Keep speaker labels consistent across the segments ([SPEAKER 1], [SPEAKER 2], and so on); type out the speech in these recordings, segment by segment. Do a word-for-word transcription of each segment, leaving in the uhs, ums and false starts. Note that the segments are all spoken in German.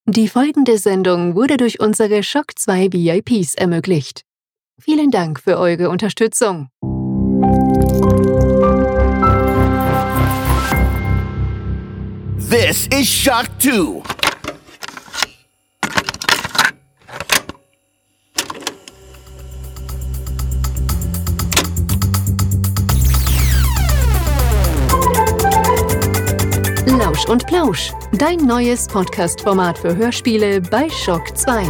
[SPEAKER 1] Die folgende Sendung wurde durch unsere Shock zwei V I Ps ermöglicht. Vielen Dank für eure Unterstützung.
[SPEAKER 2] This is Shock two.
[SPEAKER 1] Lausch und Plausch, dein neues Podcast-Format für Hörspiele bei Shock zwei.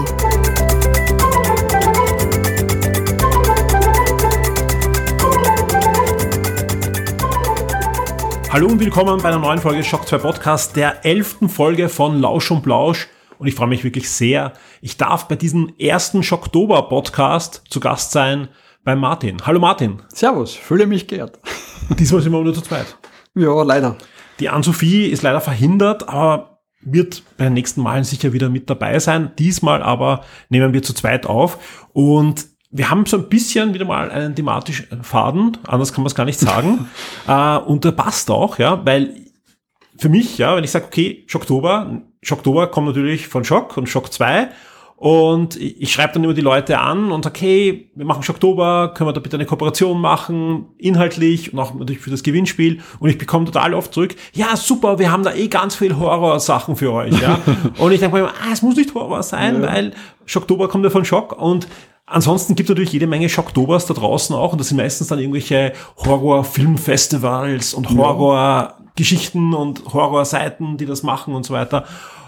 [SPEAKER 3] Hallo und willkommen bei einer neuen Folge Shock zwei Podcast, der elften Folge von Lausch und Plausch. Und ich freue mich wirklich sehr. Ich darf bei diesem ersten Schocktober-Podcast zu Gast sein bei Martin. Hallo Martin.
[SPEAKER 4] Servus, fühle mich geehrt.
[SPEAKER 3] Diesmal sind wir nur zu zweit.
[SPEAKER 4] Ja, leider.
[SPEAKER 3] Die Ann-Sophie ist leider verhindert, aber wird bei den nächsten Malen sicher wieder mit dabei sein. Diesmal aber nehmen wir zu zweit auf. Und wir haben so ein bisschen wieder mal einen thematischen Faden, anders kann man es gar nicht sagen. äh, und der passt auch, ja, weil für mich, ja, wenn ich sage, okay, Schocktober, Schocktober kommt natürlich von Schock und Shock zwei. Und ich schreibe dann immer die Leute an und sage, hey, wir machen Schocktober, können wir da bitte eine Kooperation machen, inhaltlich und auch natürlich für das Gewinnspiel. Und ich bekomme total oft zurück, ja super, wir haben da eh ganz viel Horrorsachen für euch. Ja. Und ich denke mir immer, ah, es muss nicht Horror sein, ja. Weil Schocktober kommt ja von Schock. Und ansonsten gibt es natürlich jede Menge Schocktobers da draußen auch. Und das sind meistens dann irgendwelche Horror-Filmfestivals und Horror-Geschichten und Horrorseiten, die das machen und so weiter.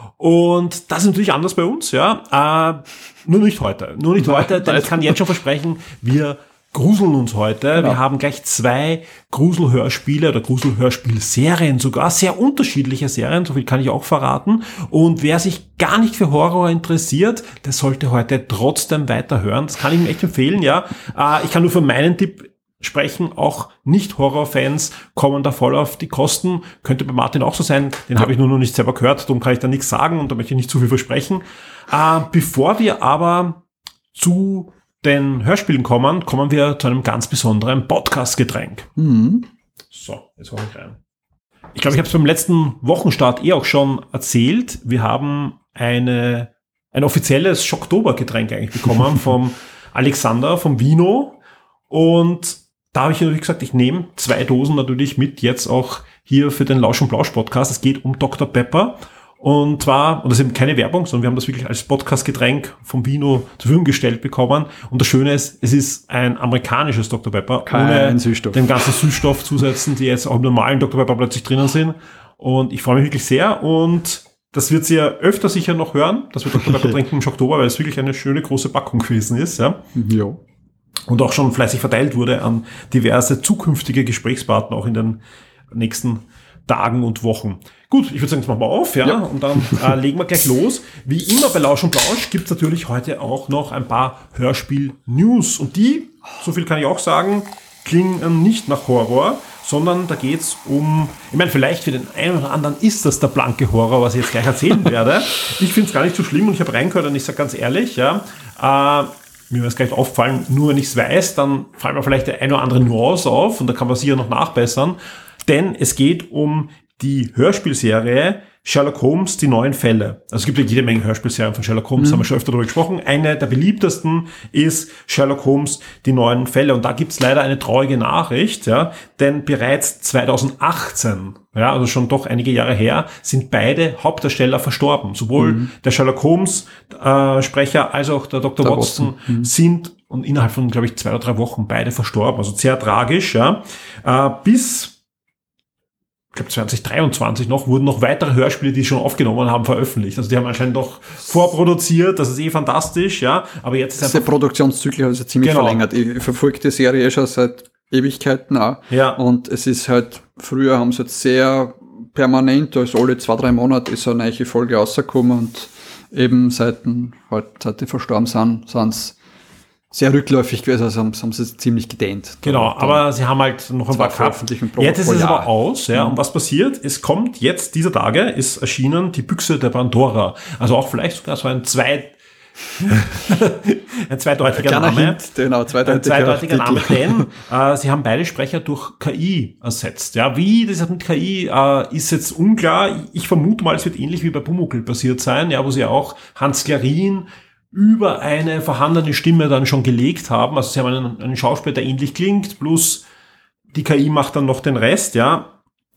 [SPEAKER 3] Und das ist natürlich anders bei uns, ja. Äh, nur nicht heute. Nur nicht heute, denn ich kann jetzt schon versprechen, wir gruseln uns heute. Genau. Wir haben gleich zwei Gruselhörspiele oder Gruselhörspielserien sogar. Sehr unterschiedliche Serien, so viel kann ich auch verraten. Und wer sich gar nicht für Horror interessiert, der sollte heute trotzdem weiterhören. Das kann ich ihm echt empfehlen, ja. Äh, ich kann nur für meinen Tipp sprechen, auch Nicht-Horror-Fans kommen da voll auf die Kosten. Könnte bei Martin auch so sein, den ja. habe ich nur noch nicht selber gehört, darum kann ich da nichts sagen und da möchte ich nicht zu viel versprechen. Äh, bevor wir aber zu den Hörspielen kommen, kommen wir zu einem ganz besonderen Podcast-Getränk.
[SPEAKER 4] Mhm.
[SPEAKER 3] So, jetzt hau ich rein. Ich glaube, ich habe es beim letzten Wochenstart eh auch schon erzählt. Wir haben eine ein offizielles Schocktober-Getränk eigentlich bekommen vom Alexander, vom Vino. Und da habe ich natürlich gesagt, ich nehme zwei Dosen natürlich mit, jetzt auch hier für den Lausch und Plausch Podcast. Es geht um Doktor Pepper. Und zwar, und das ist eben keine Werbung, sondern wir haben das wirklich als Podcast-Getränk vom Vino zur Verfügung gestellt bekommen. Und das Schöne ist, es ist ein amerikanisches Doktor Pepper,
[SPEAKER 4] Kein
[SPEAKER 3] ohne
[SPEAKER 4] Süßstoff.
[SPEAKER 3] den ganzen Süßstoffzusätzen, die jetzt auch im normalen Doktor Pepper plötzlich drinnen sind. Und ich freue mich wirklich sehr. Und das wird Sie ja öfter sicher noch hören, dass wir Doktor Pepper trinken im Schocktober, weil es wirklich eine schöne große Packung gewesen ist. Ja.
[SPEAKER 4] Ja.
[SPEAKER 3] Und auch schon fleißig verteilt wurde an diverse zukünftige Gesprächspartner auch in den nächsten Tagen und Wochen. Gut, ich würde sagen, jetzt machen wir auf, ja, ja. Und dann äh, legen wir gleich los. Wie immer bei Lausch und Plausch gibt es natürlich heute auch noch ein paar Hörspiel-News. Und die, so viel kann ich auch sagen, klingen nicht nach Horror, sondern da geht's um, ich meine, vielleicht für den einen oder anderen ist das der blanke Horror, was ich jetzt gleich erzählen werde. Ich finde es gar nicht so schlimm und ich habe reingehört und ich sage ganz ehrlich, ja, äh, mir wäre es gleich auffallen, nur wenn ich es weiß, dann fallen mir vielleicht der eine oder andere Nuance auf und da kann man sicher noch nachbessern, denn es geht um die Hörspielserie Sherlock Holmes, die neuen Fälle. Also es gibt ja jede Menge Hörspielserien von Sherlock Holmes, mhm. haben wir schon öfter darüber gesprochen. Eine der beliebtesten ist Sherlock Holmes, die neuen Fälle. Und da gibt's leider eine traurige Nachricht, ja, denn bereits zweitausendachtzehn, ja, also schon doch einige Jahre her, sind beide Hauptdarsteller verstorben. Sowohl mhm. der Sherlock Holmes äh, Sprecher als auch der Doktor der Watson, Watson. Mhm. sind und innerhalb von, glaube ich, zwei oder drei Wochen beide verstorben. Also sehr tragisch, ja. Äh, bis ich glaube zwanzig dreiundzwanzig noch, wurden noch weitere Hörspiele, die schon aufgenommen haben, veröffentlicht. Also die haben anscheinend noch vorproduziert, das ist eh fantastisch, ja. Aber jetzt ist
[SPEAKER 4] der Produktionszyklus ist ja ziemlich genau. verlängert. Ich verfolge die Serie schon seit Ewigkeiten auch. Ja. Und es ist halt, früher haben sie jetzt sehr permanent, also alle zwei, drei Monate ist eine neue Folge rausgekommen und eben seit, halt, seit die verstorben sind, sind es sehr rückläufig gewesen, also haben, haben sie es ziemlich gedehnt.
[SPEAKER 3] Genau, da, aber sie haben halt noch ein paar Veröffentlichungen pro Jetzt ist es aber aus, ja, mhm. und was passiert? Es kommt jetzt, dieser Tage, ist erschienen die Büchse der Pandora. Also auch vielleicht sogar so ein zwei, Ein zweideutiger Name.
[SPEAKER 4] Hint, genau, zweideutiger,
[SPEAKER 3] ein zweideutiger Name, denn äh, sie haben beide Sprecher durch K I ersetzt. Ja, wie das mit K I äh, ist jetzt unklar. Ich vermute mal, es wird ähnlich wie bei Pumuckl passiert sein, ja, wo sie auch Hans Klarin über eine vorhandene Stimme dann schon gelegt haben. Also sie haben einen, einen Schauspieler, der ähnlich klingt, plus die K I macht dann noch den Rest, ja.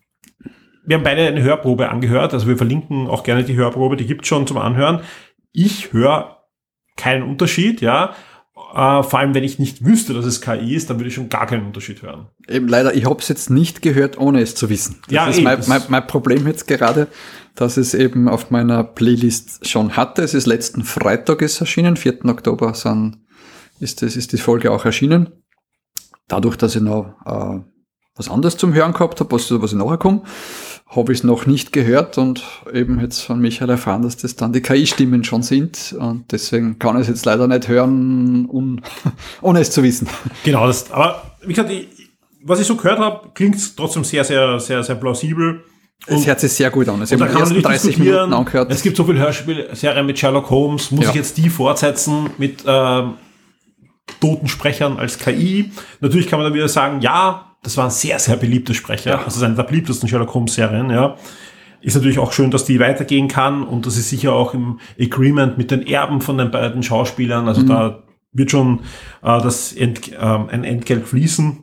[SPEAKER 3] Wir haben beide eine Hörprobe angehört, also wir verlinken auch gerne die Hörprobe, die gibt's schon zum Anhören. Ich höre keinen Unterschied, ja. Äh, vor allem, wenn ich nicht wüsste, dass es K I ist, dann würde ich schon gar keinen Unterschied hören.
[SPEAKER 4] Eben leider, ich habe es jetzt nicht gehört, ohne es zu wissen. Das
[SPEAKER 3] ja,
[SPEAKER 4] ist
[SPEAKER 3] eben,
[SPEAKER 4] mein, mein, mein Problem jetzt gerade, dass es eben auf meiner Playlist schon hatte. Es ist letzten Freitag ist erschienen, vierten Oktober sind, ist, das, ist die Folge auch erschienen. Dadurch, dass ich noch äh, was anderes zum Hören gehabt habe, was, was ich nachher komme, habe ich es noch nicht gehört und eben jetzt von Michael erfahren, dass das dann die K I-Stimmen schon sind und deswegen kann ich es jetzt leider nicht hören, un, ohne es zu wissen.
[SPEAKER 3] Genau, das, aber wie gesagt, ich, was ich so gehört habe, klingt trotzdem sehr, sehr, sehr, sehr plausibel.
[SPEAKER 4] Es hört sich sehr gut an.
[SPEAKER 3] Es, und da kann man dreißig Minuten angehört. Es gibt so viele Hörspielserien mit Sherlock Holmes, muss ja. ich jetzt die fortsetzen mit ähm, toten Sprechern als K I? Natürlich kann man dann wieder sagen, ja, das war ein sehr, sehr beliebter Sprecher. Ja. Also das ist eine der beliebtesten Sherlock Holmes-Serien, ja. Ist natürlich auch schön, dass die weitergehen kann und das ist sicher auch im Agreement mit den Erben von den beiden Schauspielern. Also mhm. da wird schon äh, das Ent, äh, ein Entgelt fließen.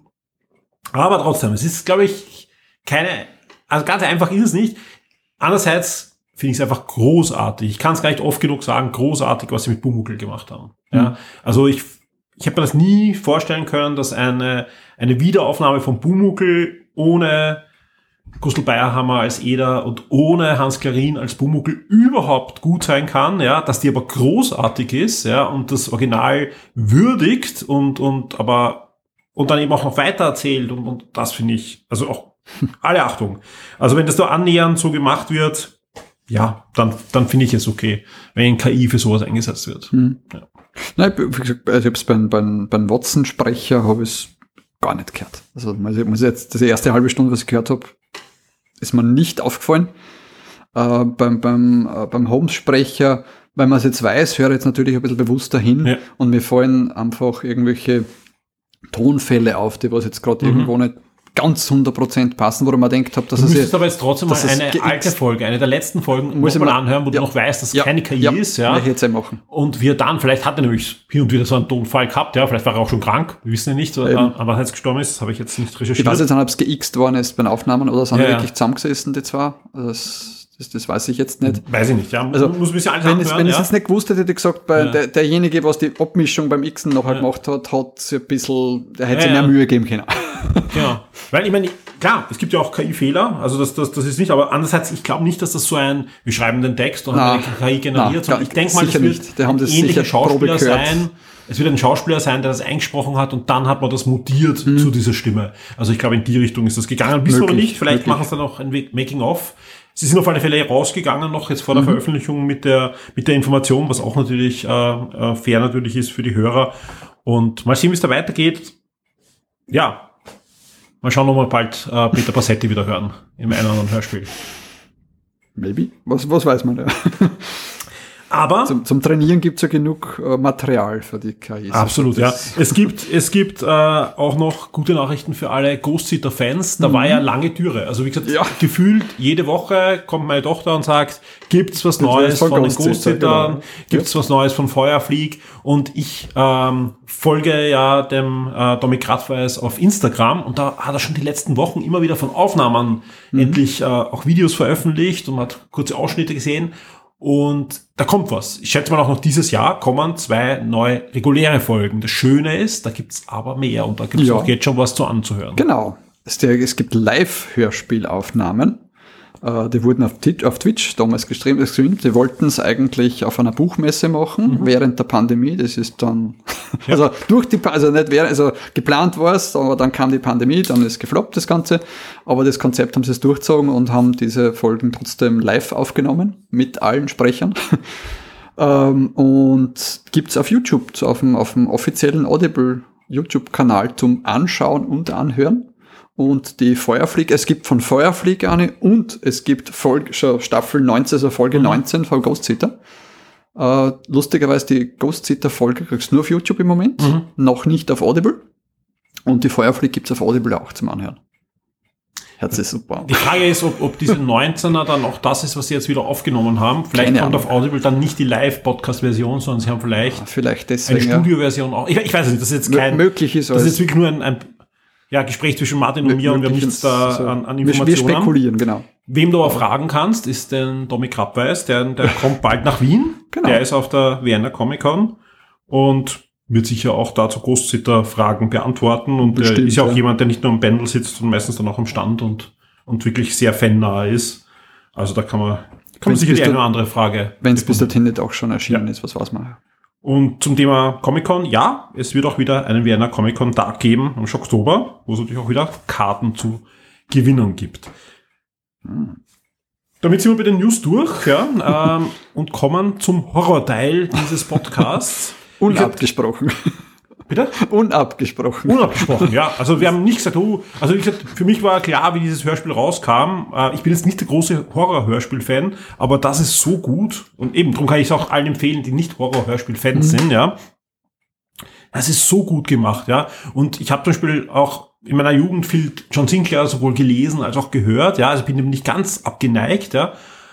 [SPEAKER 3] Aber trotzdem, es ist, glaube ich, keine, also ganz einfach ist es nicht. Andererseits finde ich es einfach großartig. Ich kann es gar nicht oft genug sagen, großartig, was sie mit Pumuckl gemacht haben. Mhm. Ja. Also ich Ich habe mir das nie vorstellen können, dass eine eine Wiederaufnahme von Pumuckl ohne Gustl Bayerhammer als Eder und ohne Hans Klarin als Pumuckl überhaupt gut sein kann, ja, dass die aber großartig ist, ja, und das Original würdigt und und aber und dann eben auch noch weiter erzählt und und das finde ich, also auch alle Achtung. Also wenn das da annähernd so gemacht wird, ja, dann dann finde ich es okay, wenn K I für sowas eingesetzt wird.
[SPEAKER 4] Mhm.
[SPEAKER 3] Ja.
[SPEAKER 4] Nein, wie gesagt, also ich habe es beim, beim, beim Watson-Sprecher habe ich es gar nicht gehört. Also muss jetzt das erste halbe Stunde, was ich gehört habe, ist mir nicht aufgefallen. Äh, beim beim, äh, beim Holmes-Sprecher, wenn man es jetzt weiß, höre ich jetzt natürlich ein bisschen bewusster hin ja. und mir fallen einfach irgendwelche Tonfälle auf, die was jetzt gerade mhm. irgendwo nicht ganz hundert Prozent passen, wo man denkt habe, dass
[SPEAKER 3] du
[SPEAKER 4] es...
[SPEAKER 3] Du müsstest aber jetzt trotzdem mal eine alte Folge, eine der letzten Folgen muss mal anhören, wo ja. du noch weißt, dass es ja. keine K I
[SPEAKER 4] ja.
[SPEAKER 3] ist. Ja.
[SPEAKER 4] Ich jetzt eh machen.
[SPEAKER 3] Und wir dann, vielleicht hat er nämlich hin und wieder so einen Tonfall gehabt, ja, vielleicht war er auch schon krank, wir wissen ja nicht, so, aber als er gestorben ist, das habe ich jetzt nicht recherchiert.
[SPEAKER 4] Ich weiß jetzt nicht, ob es geixt worden ist bei den Aufnahmen oder sind ja, die wirklich ja. zusammengesessen, die zwei. Das, das, das weiß ich jetzt nicht.
[SPEAKER 3] Weiß ich nicht, ja.
[SPEAKER 4] Also,
[SPEAKER 3] muss ein bisschen alles
[SPEAKER 4] wenn
[SPEAKER 3] anhören,
[SPEAKER 4] es, wenn
[SPEAKER 3] ja.
[SPEAKER 4] ich es jetzt nicht gewusst hätte, hätte ich gesagt, bei
[SPEAKER 3] ja.
[SPEAKER 4] der, derjenige, was die Abmischung beim Xen nachher ja. gemacht hat, hat sich ein bisschen, der hätte
[SPEAKER 3] ja,
[SPEAKER 4] sich mehr
[SPEAKER 3] ja.
[SPEAKER 4] Mühe geben können.
[SPEAKER 3] Genau. Weil ich meine, klar, es gibt ja auch K I-Fehler, also das, das, das ist nicht, aber andererseits, ich glaube nicht, dass das so ein, wir schreiben den Text und
[SPEAKER 4] na,
[SPEAKER 3] haben eine K I generiert,
[SPEAKER 4] na,
[SPEAKER 3] sondern ich denke mal, es wird
[SPEAKER 4] nicht. Die haben das
[SPEAKER 3] ähnliche
[SPEAKER 4] sicher
[SPEAKER 3] Schauspieler sein. Es wird ein Schauspieler sein, der das eingesprochen hat und dann hat man das mutiert hm. zu dieser Stimme. Also ich glaube, in die Richtung ist das gegangen. Wissen wir aber nicht, vielleicht möglich. Machen sie dann noch ein Making-of. Sie sind auf alle Fälle rausgegangen, noch jetzt vor der mhm. Veröffentlichung mit der mit der Information, was auch natürlich äh, äh, fair natürlich ist für die Hörer. Und mal sehen, wie es da weitergeht. Ja, mal schauen, ob wir bald äh, Peter Passetti wieder hören im einen oder anderen Hörspiel.
[SPEAKER 4] Maybe. Was, was weiß man ja.
[SPEAKER 3] Aber
[SPEAKER 4] zum, zum Trainieren gibt's ja genug äh, Material für die K I.
[SPEAKER 3] Absolut, ja. Es gibt es gibt äh, auch noch gute Nachrichten für alle Ghost-Sitter-Fans. Da mhm. war ja lange Türe. Also wie gesagt, ja. gefühlt jede Woche kommt meine Tochter und sagt, gibt's was Neues von, von den Ghost-Sittern? Genau. Gibt's ja. was Neues von Feuerflieg? Und ich ähm, folge ja dem äh, Dominik Kraftweis auf Instagram und da hat er schon die letzten Wochen immer wieder von Aufnahmen mhm. endlich äh, auch Videos veröffentlicht und man hat kurze Ausschnitte gesehen. Und da kommt was. Ich schätze mal auch noch dieses Jahr kommen zwei neue reguläre Folgen. Das Schöne ist, da gibt's aber mehr und da gibt's ja. auch jetzt schon was zu anzuhören.
[SPEAKER 4] Genau. Es gibt Live-Hörspielaufnahmen. Die wurden auf Twitch damals gestreamt. Die wollten es eigentlich auf einer Buchmesse machen, mhm. während der Pandemie. Das ist dann, ja. also durch die, also nicht während, also geplant war es, aber dann kam die Pandemie, dann ist gefloppt das Ganze. Aber das Konzept haben sie es durchgezogen und haben diese Folgen trotzdem live aufgenommen, mit allen Sprechern. Und gibt's auf YouTube, auf dem, auf dem offiziellen Audible YouTube-Kanal zum Anschauen und Anhören. Und die Feuerflieg, es gibt von Feuerflieg eine und es gibt Folge, schon Staffel neunzehn, also Folge mhm. neunzehn von Ghost Sitter. Äh, lustigerweise, die Ghost Sitter-Folge kriegst du nur auf YouTube im Moment, mhm. noch nicht auf Audible. Und die Feuerflieg gibt's auf Audible auch zum Anhören. Herz ist super.
[SPEAKER 3] Die Frage ist, ob, ob diese neunzehner dann auch das ist, was sie jetzt wieder aufgenommen haben. Vielleicht Keine kommt Ahnung. Auf Audible dann nicht die Live-Podcast-Version, sondern sie haben vielleicht,
[SPEAKER 4] ja, vielleicht deswegen,
[SPEAKER 3] eine Studio-Version auch. Ich, ich weiß nicht, das ist jetzt kein...
[SPEAKER 4] M- möglich ist
[SPEAKER 3] Das ist jetzt wirklich nur ein, ein ja, Gespräch zwischen Martin und mir und wir haben nichts da so an, an Informationen.
[SPEAKER 4] Wir spekulieren, genau.
[SPEAKER 3] Wem du aber fragen kannst, ist den Domi Krappweis, der, der kommt bald nach Wien. Genau. Der ist auf der Vienna Comic Con und wird sicher auch dazu Großsitter-Fragen beantworten. Und er ist ja auch ja. jemand, der nicht nur am Pendel sitzt, sondern meistens dann auch am Stand und, und wirklich sehr fannah ist. Also da kann man, kann man sicher die eine oder andere Frage.
[SPEAKER 4] Wenn es bis dorthin nicht auch schon erschienen ja. ist, was war's mal.
[SPEAKER 3] Und zum Thema Comic-Con, ja, es wird auch wieder einen Vienna Comic-Con-Tag geben am Oktober, wo es natürlich auch wieder Karten zu gewinnen gibt. Hm. Damit sind wir bei den News durch, ja, ähm, und kommen zum Horror-Teil dieses Podcasts.
[SPEAKER 4] Unabgesprochen.
[SPEAKER 3] Bitte?
[SPEAKER 4] Unabgesprochen.
[SPEAKER 3] Unabgesprochen, ja. Also wir haben nicht gesagt, oh, also wie gesagt, für mich war klar, wie dieses Hörspiel rauskam. Äh, ich bin jetzt nicht der große Horror-Hörspiel-Fan, aber das ist so gut. Und eben, darum kann ich es auch allen empfehlen, die nicht Horror-Hörspiel-Fans mhm. sind, ja. Das ist so gut gemacht, ja. Und ich habe zum Beispiel auch in meiner Jugend viel John Sinclair sowohl gelesen als auch gehört, ja. Also ich bin dem nicht ganz abgeneigt, ja.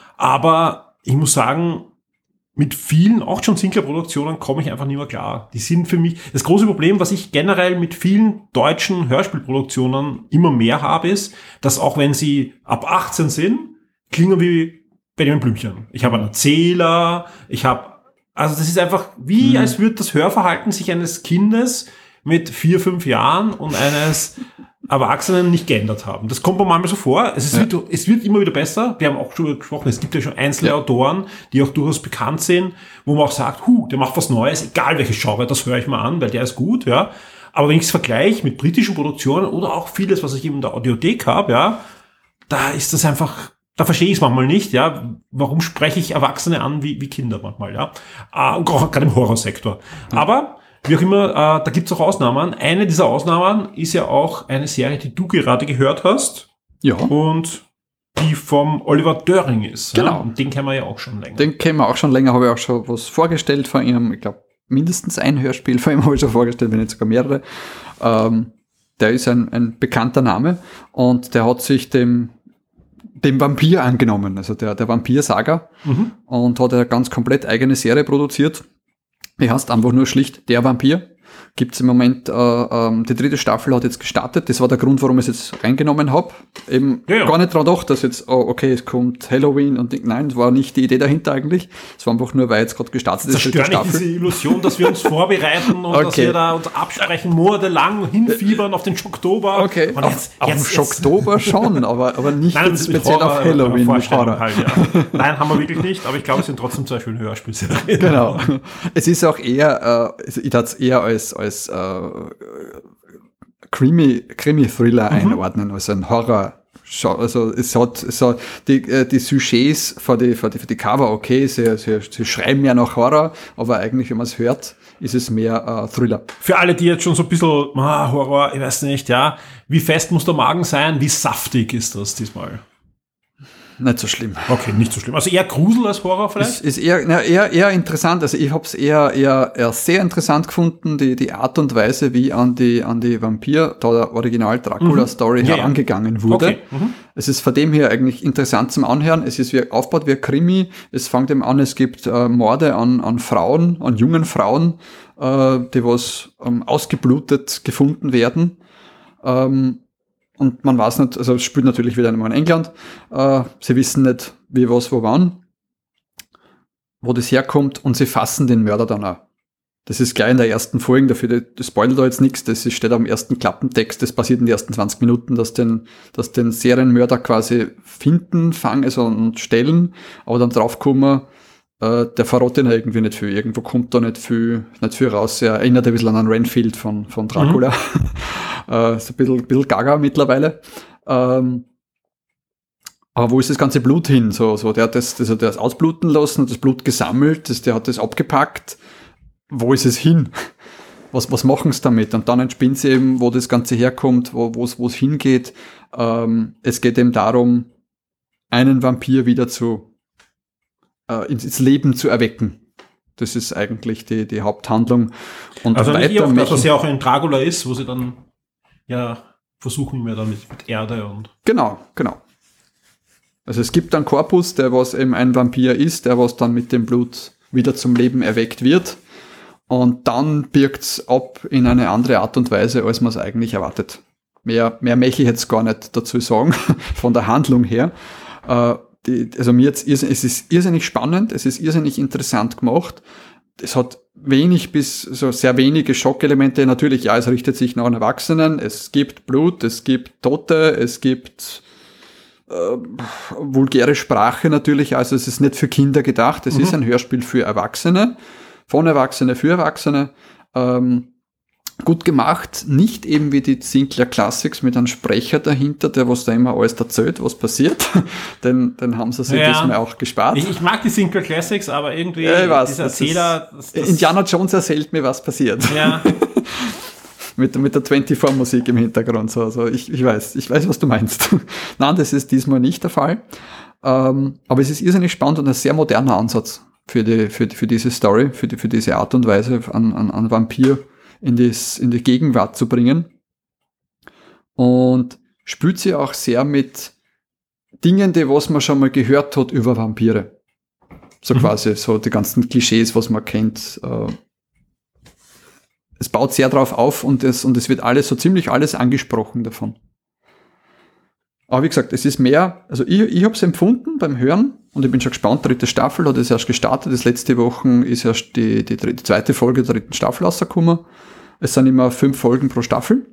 [SPEAKER 3] Aber ich muss sagen, mit vielen, auch John Sinclair-Produktionen, komme ich einfach nicht mehr klar. Die sind für mich, das große Problem, was ich generell mit vielen deutschen Hörspielproduktionen immer mehr habe, ist, dass auch wenn sie ab achtzehn sind, klingen wie Benjamin Blümchen. Ich habe einen Erzähler, ich habe, also das ist einfach wie, mhm. als würde das Hörverhalten sich eines Kindes mit vier, fünf Jahren und eines Erwachsenen nicht geändert haben. Das kommt mir manchmal so vor. Es, ist, ja. wird, es wird immer wieder besser. Wir haben auch schon gesprochen, es gibt ja schon einzelne ja. Autoren, die auch durchaus bekannt sind, wo man auch sagt, huh, der macht was Neues, egal welche Genre, das höre ich mal an, weil der ist gut, ja. Aber wenn ich es vergleiche mit britischen Produktionen oder auch vieles, was ich eben in der Audiothek habe, ja, da ist das einfach, da verstehe ich es manchmal nicht, ja. Warum spreche ich Erwachsene an wie, wie Kinder manchmal, ja. Und gerade im Horrorsektor. Ja. Aber wie auch immer, äh, da gibt's auch Ausnahmen. Eine dieser Ausnahmen ist ja auch eine Serie, die du gerade gehört hast.
[SPEAKER 4] Ja.
[SPEAKER 3] Und die vom Oliver Döring ist.
[SPEAKER 4] Genau.
[SPEAKER 3] Ja? Und den kennen wir ja auch schon länger.
[SPEAKER 4] Den kennen wir auch schon länger, habe ich auch schon was vorgestellt von ihm. Ich glaube, mindestens ein Hörspiel von ihm habe ich schon vorgestellt, wenn nicht sogar mehrere. Ähm, der ist ein, ein bekannter Name und der hat sich dem dem Vampir angenommen, also der, der Vampir-Saga, mhm. und hat eine ganz komplett eigene Serie produziert. Die heißt einfach nur schlicht Der Vampir. Gibt's im Moment, äh, ähm, die dritte Staffel hat jetzt gestartet. Das war der Grund, warum ich es jetzt reingenommen habe. Eben ja, ja. gar nicht dran gedacht, dass jetzt, oh, okay, es kommt Halloween und nein, das war nicht die Idee dahinter eigentlich. Es war einfach nur, weil jetzt gerade gestartet ist.
[SPEAKER 3] Zerstör nicht diese Illusion, dass wir uns vorbereiten und okay. dass wir da uns absprechen, monatelang hinfiebern auf den Schocktober.
[SPEAKER 4] Okay, und jetzt, auf, jetzt, auf Schocktober schon, aber, aber nicht
[SPEAKER 3] nein,
[SPEAKER 4] speziell Horror, auf Halloween.
[SPEAKER 3] Mit Horror. Halt, ja. Nein, haben wir wirklich nicht, aber ich glaube, es sind trotzdem zwei schöne Hörspielserien.
[SPEAKER 4] Genau. Es ist auch eher, äh, ich darf es eher als, als äh, Krimi, Krimi-Thriller mhm. einordnen, also ein Horror. Also es hat, es hat die, die Sujets für die, für die, für die Cover, okay, sie, sie, sie schreiben ja nach Horror, aber eigentlich, wenn man es hört, ist es mehr äh, Thriller.
[SPEAKER 3] Für alle, die jetzt schon so ein bisschen, ah, Horror, ich weiß nicht, ja, wie fest muss der Magen sein, wie saftig ist das diesmal?
[SPEAKER 4] Nicht so schlimm.
[SPEAKER 3] Okay, nicht so schlimm. Also eher Grusel als Horror vielleicht?
[SPEAKER 4] Ist, ist eher, na, eher, eher interessant. Also ich habe es eher, eher, eher sehr interessant gefunden, die, die Art und Weise, wie an die, an die Vampir, da der Original-Dracula-Story mhm. ja, herangegangen wurde. Okay. Mhm. Es ist von dem her eigentlich interessant zum Anhören. Es ist wie aufgebaut wie ein Krimi. Es fängt eben an, es gibt äh, Morde an, an Frauen, an jungen Frauen, äh, die was ähm, ausgeblutet gefunden werden. Ähm, Und man weiß nicht, also es spielt natürlich wieder einmal in England, äh, sie wissen nicht, wie, was, wo, wann, wo das herkommt, und sie fassen den Mörder dann auch. Das ist gleich in der ersten Folge, dafür, das spoilert da jetzt nichts, das steht am ersten Klappentext, das passiert in den ersten zwanzig Minuten, dass den, dass den Serienmörder quasi finden, fangen also und stellen, aber dann draufkommen, äh, der verrät ihn irgendwie nicht viel, irgendwo kommt da nicht viel, nicht viel raus, er erinnert ein bisschen an einen Renfield von, von Dracula. Mhm. Uh, ist ein bisschen, bisschen gaga mittlerweile. Ähm, aber wo ist das ganze Blut hin? So, so, der hat das, das hat das ausbluten lassen, hat das Blut gesammelt, das, der hat das abgepackt. Wo ist es hin? Was, was machen sie damit? Und dann entspinnt sie eben, wo das Ganze herkommt, wo, wo es, wo es hingeht. Ähm, es geht eben darum, einen Vampir wieder zu, äh, ins, ins Leben zu erwecken. Das ist eigentlich die, die Haupthandlung. Und
[SPEAKER 3] also
[SPEAKER 4] weiter
[SPEAKER 3] nicht auch, dass das ja auch in Dracula ist, wo sie dann ja versuchen wir dann mit, mit Erde und...
[SPEAKER 4] Genau, genau. Also es gibt einen Korpus, der was eben ein Vampir ist, der was dann mit dem Blut wieder zum Leben erweckt wird. Und dann birgt's ab in eine andere Art und Weise, als man es eigentlich erwartet. Mehr, mehr möchte ich jetzt gar nicht dazu sagen, von der Handlung her. Äh, die, also mir jetzt, es ist irrsinnig spannend, es ist irrsinnig interessant gemacht. Es hat wenig bis so sehr wenige Schockelemente. Natürlich, ja, es richtet sich nach Erwachsenen. Es gibt Blut, es gibt Tote, es gibt äh, vulgäre Sprache natürlich. Also es ist nicht für Kinder gedacht. Es mhm. ist ein Hörspiel für Erwachsene. Von Erwachsene für Erwachsene. Ähm, gut gemacht. Nicht eben wie die Sinclair Classics mit einem Sprecher dahinter, der was da immer alles erzählt, was passiert. den, den haben sie sich ja diesmal auch gespart.
[SPEAKER 3] Ich, ich mag die Sinclair Classics, aber irgendwie
[SPEAKER 4] ja, weiß,
[SPEAKER 3] dieser Erzähler...
[SPEAKER 4] Das, das Indiana Jones erzählt mir, was passiert.
[SPEAKER 3] Ja.
[SPEAKER 4] mit, mit der vierundzwanzig-Musik im Hintergrund. So. Also ich, ich weiß, ich weiß, was du meinst. Nein, das ist diesmal nicht der Fall. Ähm, aber es ist irrsinnig spannend und ein sehr moderner Ansatz für die, für die, für diese Story, für die, für diese Art und Weise an, an, an Vampir in die, in die Gegenwart zu bringen. Und spielt sie auch sehr mit Dingen, die was man schon mal gehört hat über Vampire. So mhm. quasi, so die ganzen Klischees, was man kennt. Es baut sehr drauf auf und es, und es wird alles, so ziemlich alles angesprochen davon. Aber wie gesagt, es ist mehr, also ich, ich habe es empfunden beim Hören und ich bin schon gespannt, dritte Staffel hat es erst gestartet, das letzte Woche ist erst die, die, die zweite Folge der dritten Staffel rausgekommen. Es sind immer fünf Folgen pro Staffel.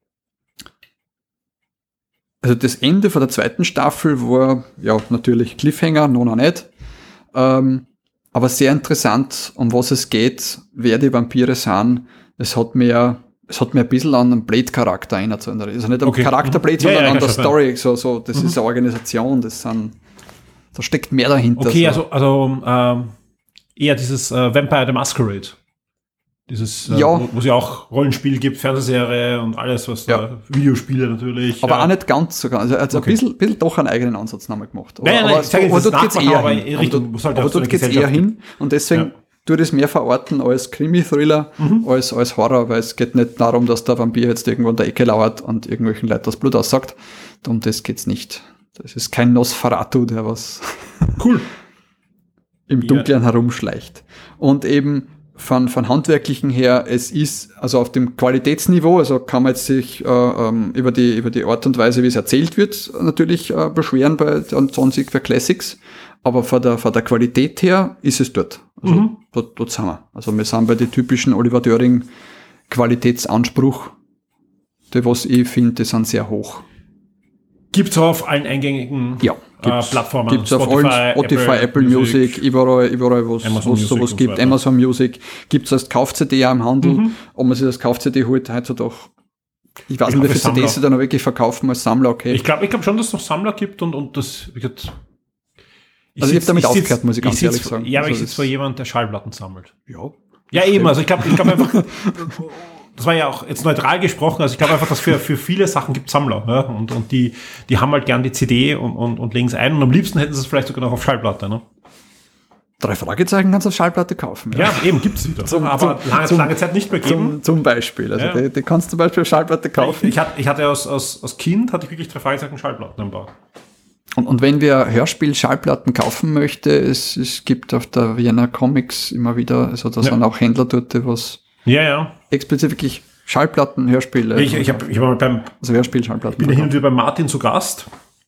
[SPEAKER 4] Also das Ende von der zweiten Staffel war, ja, natürlich Cliffhanger, noch noch nicht, ähm, aber sehr interessant, um was es geht, wer die Vampire sind. Es hat mehr... Es hat mir ein bisschen an einen Blade-Charakter erinnert. Also nicht am okay. Charakter Blade, sondern ja, ja, an der Story. So, so, das mhm. ist eine Organisation, das sind, da steckt mehr dahinter.
[SPEAKER 3] Okay,
[SPEAKER 4] so.
[SPEAKER 3] also, also ähm, eher dieses äh, Vampire the Masquerade. Dieses, äh,
[SPEAKER 4] ja.
[SPEAKER 3] wo, wo es ja auch Rollenspiel gibt, Fernsehserie und alles, was
[SPEAKER 4] ja.
[SPEAKER 3] da, Videospiele natürlich.
[SPEAKER 4] Aber
[SPEAKER 3] ja.
[SPEAKER 4] auch nicht ganz sogar. Also er hat okay. ein bisschen, bisschen doch einen eigenen Ansatz nochmal gemacht. Aber,
[SPEAKER 3] nein, nein,
[SPEAKER 4] aber,
[SPEAKER 3] so, aber dort geht's eher hin.
[SPEAKER 4] Richtung, aber dort, dort geht's eher hin. Und deswegen ja. tue das mehr verorten als Krimi-Thriller, mhm. als, als Horror, weil es geht nicht darum, dass der Vampir jetzt irgendwo in der Ecke lauert und irgendwelchen Leuten das Blut aussagt. Um das geht's nicht. Das ist kein Nosferatu, der was
[SPEAKER 3] cool
[SPEAKER 4] im Dunkeln ja. herumschleicht. Und eben von, von handwerklichen her, es ist also auf dem Qualitätsniveau, also kann man jetzt sich äh, ähm, über die über die Art und Weise, wie es erzählt wird, natürlich äh, beschweren bei zwanzig für Classics, aber von der von der Qualität her ist es dort. Also mhm. dort, dort sind wir. Also wir sind bei den typischen Oliver Döring Qualitätsanspruch, die was ich finde, die sind sehr hoch.
[SPEAKER 3] Gibt's auf allen eingängigen
[SPEAKER 4] ja,
[SPEAKER 3] äh, Plattformen?
[SPEAKER 4] Gibt's auf allen Spotify, Apple, Apple Music, Music, überall, überall wo es sowas gibt. So Amazon Music. Gibt's als Kauf-C D auch im Handel. Mhm. Ob man sich das Kauf-C D holt, heutzutage. Ich weiß ich nicht, wie viele C Ds sie dann noch wirklich verkaufen als Sammler, okay.
[SPEAKER 3] Ich glaube ich glaub schon, dass es noch Sammler gibt und, und das, wie gesagt,
[SPEAKER 4] ich also ich habe damit ich aufgehört, muss ich ganz ich ehrlich
[SPEAKER 3] vor,
[SPEAKER 4] sagen.
[SPEAKER 3] Ja, aber
[SPEAKER 4] also
[SPEAKER 3] ich sitze vor jemand, der Schallplatten sammelt.
[SPEAKER 4] Ja.
[SPEAKER 3] Ja, eben, also ich glaube ich glaub einfach, das war ja auch jetzt neutral gesprochen, also ich glaube einfach, dass für, für viele Sachen gibt Sammler, ja, und, und die, die haben halt gern die C D und, und, und legen es ein und am liebsten hätten sie es vielleicht sogar noch auf Schallplatte, ne?
[SPEAKER 4] Drei Fragezeichen kannst du auf Schallplatte kaufen.
[SPEAKER 3] Ja, ja eben, gibt's wieder. Zum, aber zum, lange, zum, lange Zeit nicht mehr geben.
[SPEAKER 4] Zum, zum Beispiel, also ja. die, die kannst du zum Beispiel auf Schallplatte kaufen.
[SPEAKER 3] Ich, ich, hatte, ich hatte aus, aus, als Kind, hatte ich wirklich drei Fragezeichen Schallplatten im Bau.
[SPEAKER 4] Und, und wenn wir Hörspiel-Schallplatten kaufen möchte, es, es gibt auf der Vienna Comics immer wieder, also da ja. sind auch Händler dort, die was
[SPEAKER 3] ja, ja.
[SPEAKER 4] explizit wirklich Schallplatten, Hörspiele.
[SPEAKER 3] Ich, ich habe ich hab mal beim
[SPEAKER 4] also Hörspiel-Schallplatten.
[SPEAKER 3] Ich bin hin und wieder bei Martin zu Gast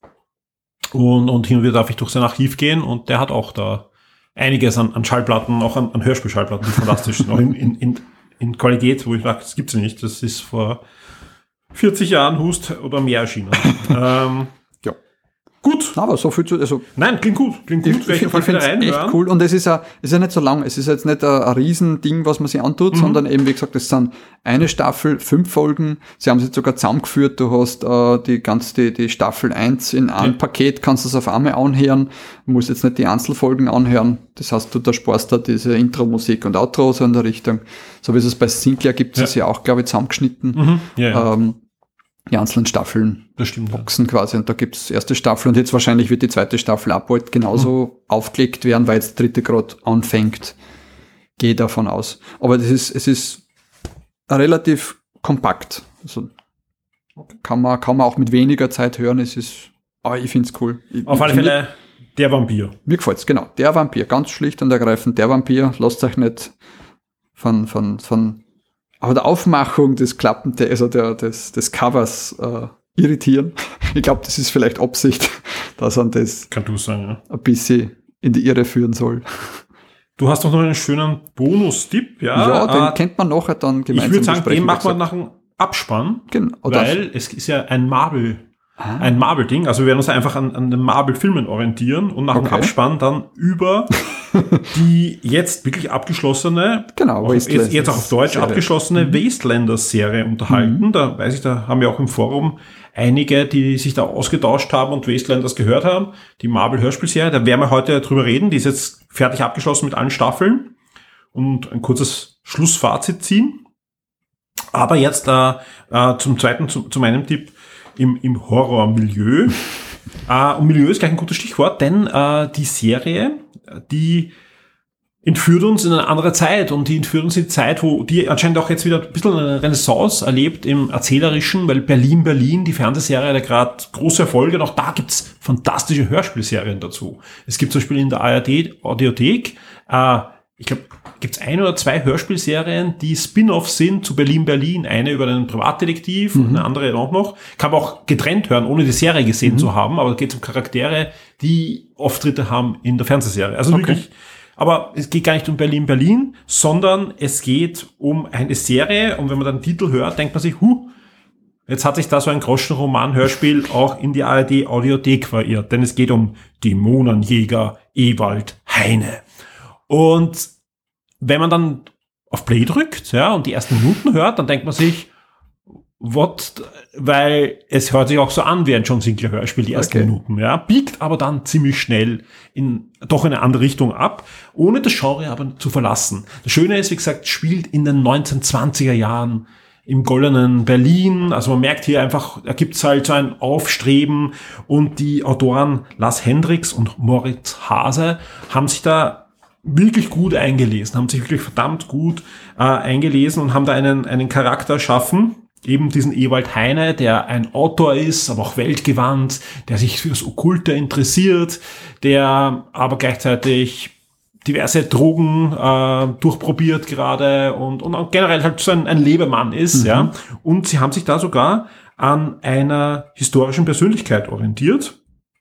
[SPEAKER 3] und, und hin und wieder darf ich durch sein Archiv gehen und der hat auch da einiges an, an Schallplatten, auch an, an Hörspiel-Schallplatten, die fantastisch sind, auch in, in, in, in Qualität, wo ich sage, das gibt's ja nicht, das ist vor vierzig Jahren Hust oder mehr erschienen. ähm, Gut.
[SPEAKER 4] Aber so viel zu, also.
[SPEAKER 3] Nein, klingt gut, klingt gut.
[SPEAKER 4] Ich, ich, ich finde es echt cool. Und es ist ja, ist ja nicht so lang. Es ist jetzt nicht ein, ein Riesending, was man sich antut, mhm. sondern eben, wie gesagt, es sind eine Staffel, fünf Folgen. Sie haben es jetzt sogar zusammengeführt. Du hast, äh, die ganz, die, die Staffel eins in einem ja. Paket, kannst du es auf einmal anhören. Du musst jetzt nicht die Einzelfolgen anhören. Das heißt, du, da sparst da diese Intro-Musik und Outro so in der Richtung. So wie es bei Sinclair gibt, ja. ist ja auch, glaube ich, zusammengeschnitten.
[SPEAKER 3] Mhm. Ja, ja.
[SPEAKER 4] Ähm, die einzelnen Staffeln
[SPEAKER 3] das stimmt,
[SPEAKER 4] boxen ja. quasi und da gibt's erste Staffel und jetzt wahrscheinlich wird die zweite Staffel ab bald genauso mhm. aufgelegt werden, weil jetzt die dritte gerade anfängt gehe davon aus. Aber das ist, es ist relativ kompakt. Also kann man, kann man auch mit weniger Zeit hören. Es ist, aber ich finde es cool. Ich,
[SPEAKER 3] Auf alle Fälle der Vampir.
[SPEAKER 4] Mir gefällt's, genau. Der Vampir, ganz schlicht und ergreifend. Der Vampir, lasst euch nicht von, von, von, aber der Aufmachung des Klappen, also der, des, des Covers äh, irritieren. Ich glaube, das ist vielleicht Absicht, dass man das
[SPEAKER 3] Kann du sagen, ja.
[SPEAKER 4] ein bisschen in die Irre führen soll.
[SPEAKER 3] Du hast doch noch einen schönen Bonus-Tipp, ja?
[SPEAKER 4] Ja, den
[SPEAKER 3] äh,
[SPEAKER 4] kennt man nachher dann gemeinsam.
[SPEAKER 3] Ich würde sagen, den machen wir nach dem Abspann,
[SPEAKER 4] genau,
[SPEAKER 3] weil
[SPEAKER 4] das.
[SPEAKER 3] es ist ja ein Marvel,
[SPEAKER 4] ah.
[SPEAKER 3] ein Marvel-Ding. Also wir werden uns einfach an, an den Marvel-Filmen orientieren und nach okay. dem Abspann dann über die jetzt wirklich abgeschlossene,
[SPEAKER 4] genau,
[SPEAKER 3] auch, jetzt, jetzt auch auf Deutsch
[SPEAKER 4] Serie.
[SPEAKER 3] abgeschlossene mhm. Wastelanders-Serie unterhalten. Mhm. Da weiß ich, da haben wir auch im Forum einige, die sich da ausgetauscht haben und Wastelanders gehört haben. Die Marvel-Hörspielserie, da werden wir heute drüber reden. Die ist jetzt fertig abgeschlossen mit allen Staffeln und ein kurzes Schlussfazit ziehen. Aber jetzt äh, äh, zum zweiten, zu, zu meinem Tipp im, im Horror-Milieu. äh, und Milieu ist gleich ein gutes Stichwort, denn äh, die Serie, die entführt uns in eine andere Zeit und die entführt uns in die Zeit, wo die anscheinend auch jetzt wieder ein bisschen eine Renaissance erlebt im Erzählerischen, weil Berlin, Berlin, die Fernsehserie, hat gerade große Erfolge und auch da gibt's fantastische Hörspielserien dazu. Es gibt zum Beispiel in der A R D-Audiothek, äh, ich glaube, gibt's ein oder zwei Hörspielserien, die Spin-offs sind zu Berlin, Berlin. Eine über einen Privatdetektiv mhm. und eine andere auch noch. Kann man auch getrennt hören, ohne die Serie gesehen mhm. zu haben, aber es geht um Charaktere, die Auftritte haben in der Fernsehserie. Also okay. wirklich. Aber es geht gar nicht um Berlin, Berlin, sondern es geht um eine Serie. Und wenn man dann den Titel hört, denkt man sich, huh, jetzt hat sich da so ein Groschenroman-Hörspiel auch in die A R D-Audiothek verirrt. Denn es geht um Dämonenjäger Ewald Heine. Und wenn man dann auf Play drückt, ja, und die ersten Minuten hört, dann denkt man sich, what? Weil es hört sich auch so an wie ein John Sinclair Hörspiel, die ersten okay. Minuten, ja, biegt aber dann ziemlich schnell in, doch in eine andere Richtung ab, ohne das Genre aber zu verlassen. Das Schöne ist, wie gesagt, spielt in den neunzehnhundertzwanziger Jahren im goldenen Berlin, also man merkt hier einfach, da gibt's halt so ein Aufstreben und die Autoren Lars Hendricks und Moritz Hase haben sich da wirklich gut eingelesen, haben sich wirklich verdammt gut äh, eingelesen und haben da einen, einen Charakter erschaffen, eben diesen Ewald Heine, der ein Autor ist, aber auch weltgewandt, der sich für das Okkulte interessiert, der aber gleichzeitig diverse Drogen äh, durchprobiert gerade und, und generell halt so ein, ein Lebemann ist, mhm. ja. Und sie haben sich da sogar an einer historischen Persönlichkeit orientiert,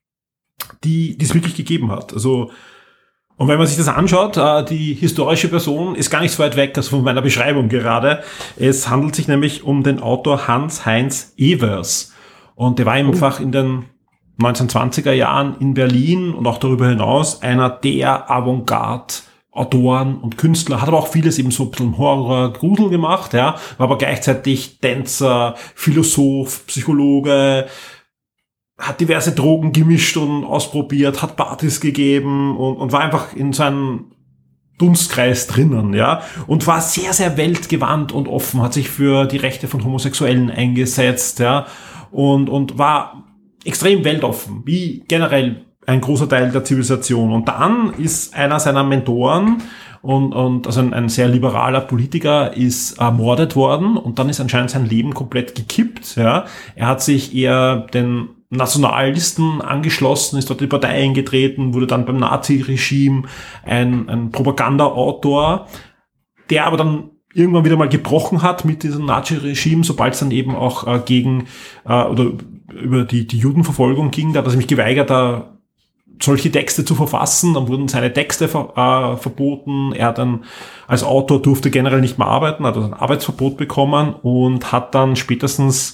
[SPEAKER 3] die die es wirklich gegeben hat. Also und wenn man sich das anschaut, die historische Person ist gar nicht so weit weg also von meiner Beschreibung gerade. Es handelt sich nämlich um den Autor Hans-Heinz Ewers. Und der war einfach in den neunzehnhundertzwanziger Jahren in Berlin und auch darüber hinaus einer der Avantgarde-Autoren und Künstler. Hat aber auch vieles eben so ein bisschen Horror, Grusel gemacht, ja. War aber gleichzeitig Tänzer, Philosoph, Psychologe, hat diverse Drogen gemischt und ausprobiert, hat Partys gegeben und, und war einfach in seinem Dunstkreis drinnen, ja, und war sehr, sehr weltgewandt und offen, hat sich für die Rechte von Homosexuellen eingesetzt, ja, und, und war extrem weltoffen, wie generell ein großer Teil der Zivilisation. Und dann ist einer seiner Mentoren und, und also ein, ein sehr liberaler Politiker ist ermordet worden und dann ist anscheinend sein Leben komplett gekippt, ja. Er hat sich eher den Nationalisten angeschlossen, ist dort in die Partei eingetreten, wurde dann beim Nazi-Regime ein, ein Propagandaautor, der aber dann irgendwann wieder mal gebrochen hat mit diesem Nazi-Regime, sobald es dann eben auch äh, gegen äh, oder über die, die Judenverfolgung ging. Da hat er sich geweigert, da solche Texte zu verfassen. Dann wurden seine Texte ver, äh, verboten. Er dann als Autor durfte generell nicht mehr arbeiten, hat also ein Arbeitsverbot bekommen und hat dann spätestens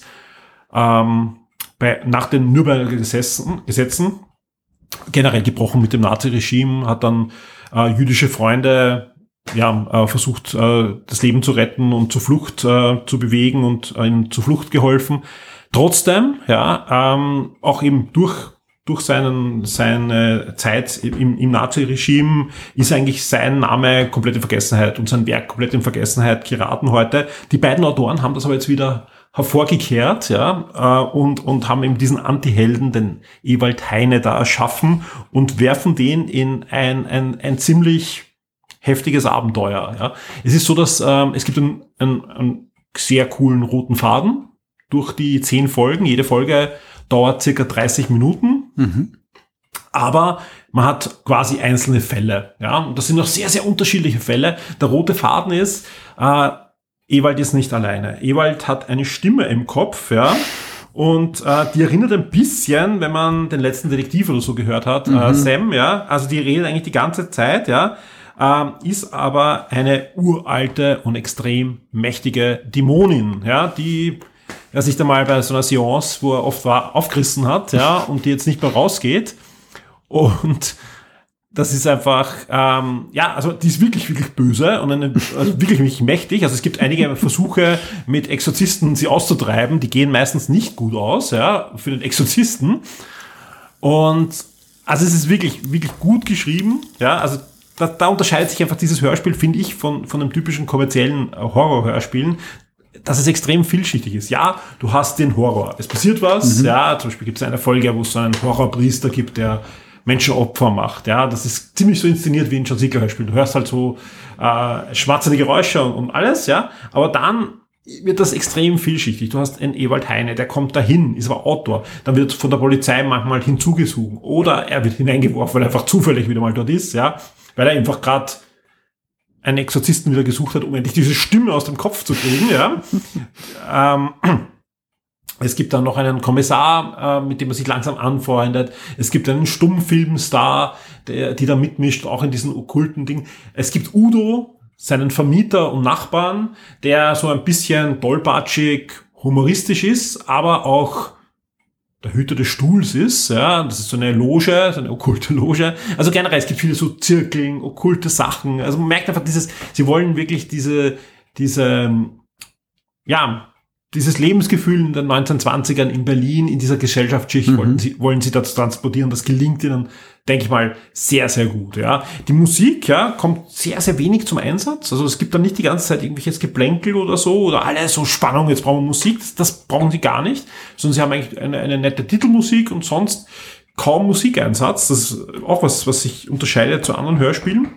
[SPEAKER 3] ähm, bei, nach den Nürnberger Gesetzen, Gesetzen generell gebrochen mit dem Nazi-Regime, hat dann äh, jüdische Freunde ja, äh, versucht, äh, das Leben zu retten und zur Flucht äh, zu bewegen und äh, ihnen zur Flucht geholfen. Trotzdem, ja, ähm, auch eben durch durch seinen seine Zeit im, im Nazi-Regime ist eigentlich sein Name komplett in Vergessenheit und sein Werk komplett in Vergessenheit geraten heute. Die beiden Autoren haben das aber jetzt wieder hervorgekehrt, ja, äh, und und haben eben diesen Antihelden, den Ewald Heine, da erschaffen und werfen den in ein ein ein ziemlich heftiges Abenteuer. Ja. Es ist so, dass ähm, es gibt einen, einen, einen sehr coolen roten Faden durch die zehn Folgen. Jede Folge dauert circa dreißig Minuten. Mhm. Aber man hat quasi einzelne Fälle. Ja. Und das sind noch sehr, sehr unterschiedliche Fälle. Der rote Faden ist, äh, Ewald ist nicht alleine. Ewald hat eine Stimme im Kopf, ja. Und äh, die erinnert ein bisschen, wenn man den letzten Detektiv oder so gehört hat, mhm. äh, Sam, ja, also die redet eigentlich die ganze Zeit, ja, ähm, ist aber eine uralte und extrem mächtige Dämonin, ja, die ja, sich da mal bei so einer Seance, wo er oft war, aufgerissen hat, ja, und die jetzt nicht mehr rausgeht. Und das ist einfach, ähm, ja, also die ist wirklich, wirklich böse und eine, also wirklich, wirklich mächtig. Also es gibt einige Versuche mit Exorzisten, sie auszutreiben. Die gehen meistens nicht gut aus, ja, für den Exorzisten. Und also es ist wirklich, wirklich gut geschrieben. Ja, also da, da unterscheidet sich einfach dieses Hörspiel, finde ich, von, von einem typischen kommerziellen Horror-Hörspielen, dass es extrem vielschichtig ist. Ja, du hast den Horror. Es passiert was. Mhm. Ja, zum Beispiel gibt es eine Folge, wo es so einen Horrorpriester gibt, der Menschen Opfer macht, ja, das ist ziemlich so inszeniert wie ein John Sinclair-Hörspiel. Du hörst halt so äh, schmatzende Geräusche und, und alles, ja, aber dann wird das extrem vielschichtig. Du hast einen Ewald Heine, der kommt dahin, ist aber Autor, dann wird von der Polizei manchmal hinzugesucht oder er wird hineingeworfen, weil er einfach zufällig wieder mal dort ist, ja, weil er einfach gerade einen Exorzisten wieder gesucht hat, um endlich diese Stimme aus dem Kopf zu kriegen, ja. ähm, Es gibt dann noch einen Kommissar, äh, mit dem man sich langsam anfreundet. Es gibt einen Stummfilmstar, der, die da mitmischt, auch in diesen okkulten Dingen. Es gibt Udo, seinen Vermieter und Nachbarn, der so ein bisschen tollpatschig, humoristisch ist, aber auch der Hüter des Stuhls ist. Ja, das ist so eine Loge, so eine okkulte Loge. Also generell, es gibt viele so Zirkeln, okkulte Sachen. Also man merkt einfach dieses, sie wollen wirklich diese, diese, ja, dieses Lebensgefühl in den neunzehnhundertzwanzigern in Berlin, in dieser Gesellschaftsschicht, mhm. wollen sie, wollen sie das transportieren. Das gelingt ihnen, denke ich mal, sehr, sehr gut, ja. Die Musik, ja, kommt sehr, sehr wenig zum Einsatz. Also es gibt dann nicht die ganze Zeit irgendwelches Geplänkel oder so, oder alle so Spannung, jetzt brauchen wir Musik. Das, das brauchen sie gar nicht. Sondern sie haben eigentlich eine, eine nette Titelmusik und sonst kaum Musikeinsatz. Das ist auch was, was sich unterscheidet zu anderen Hörspielen.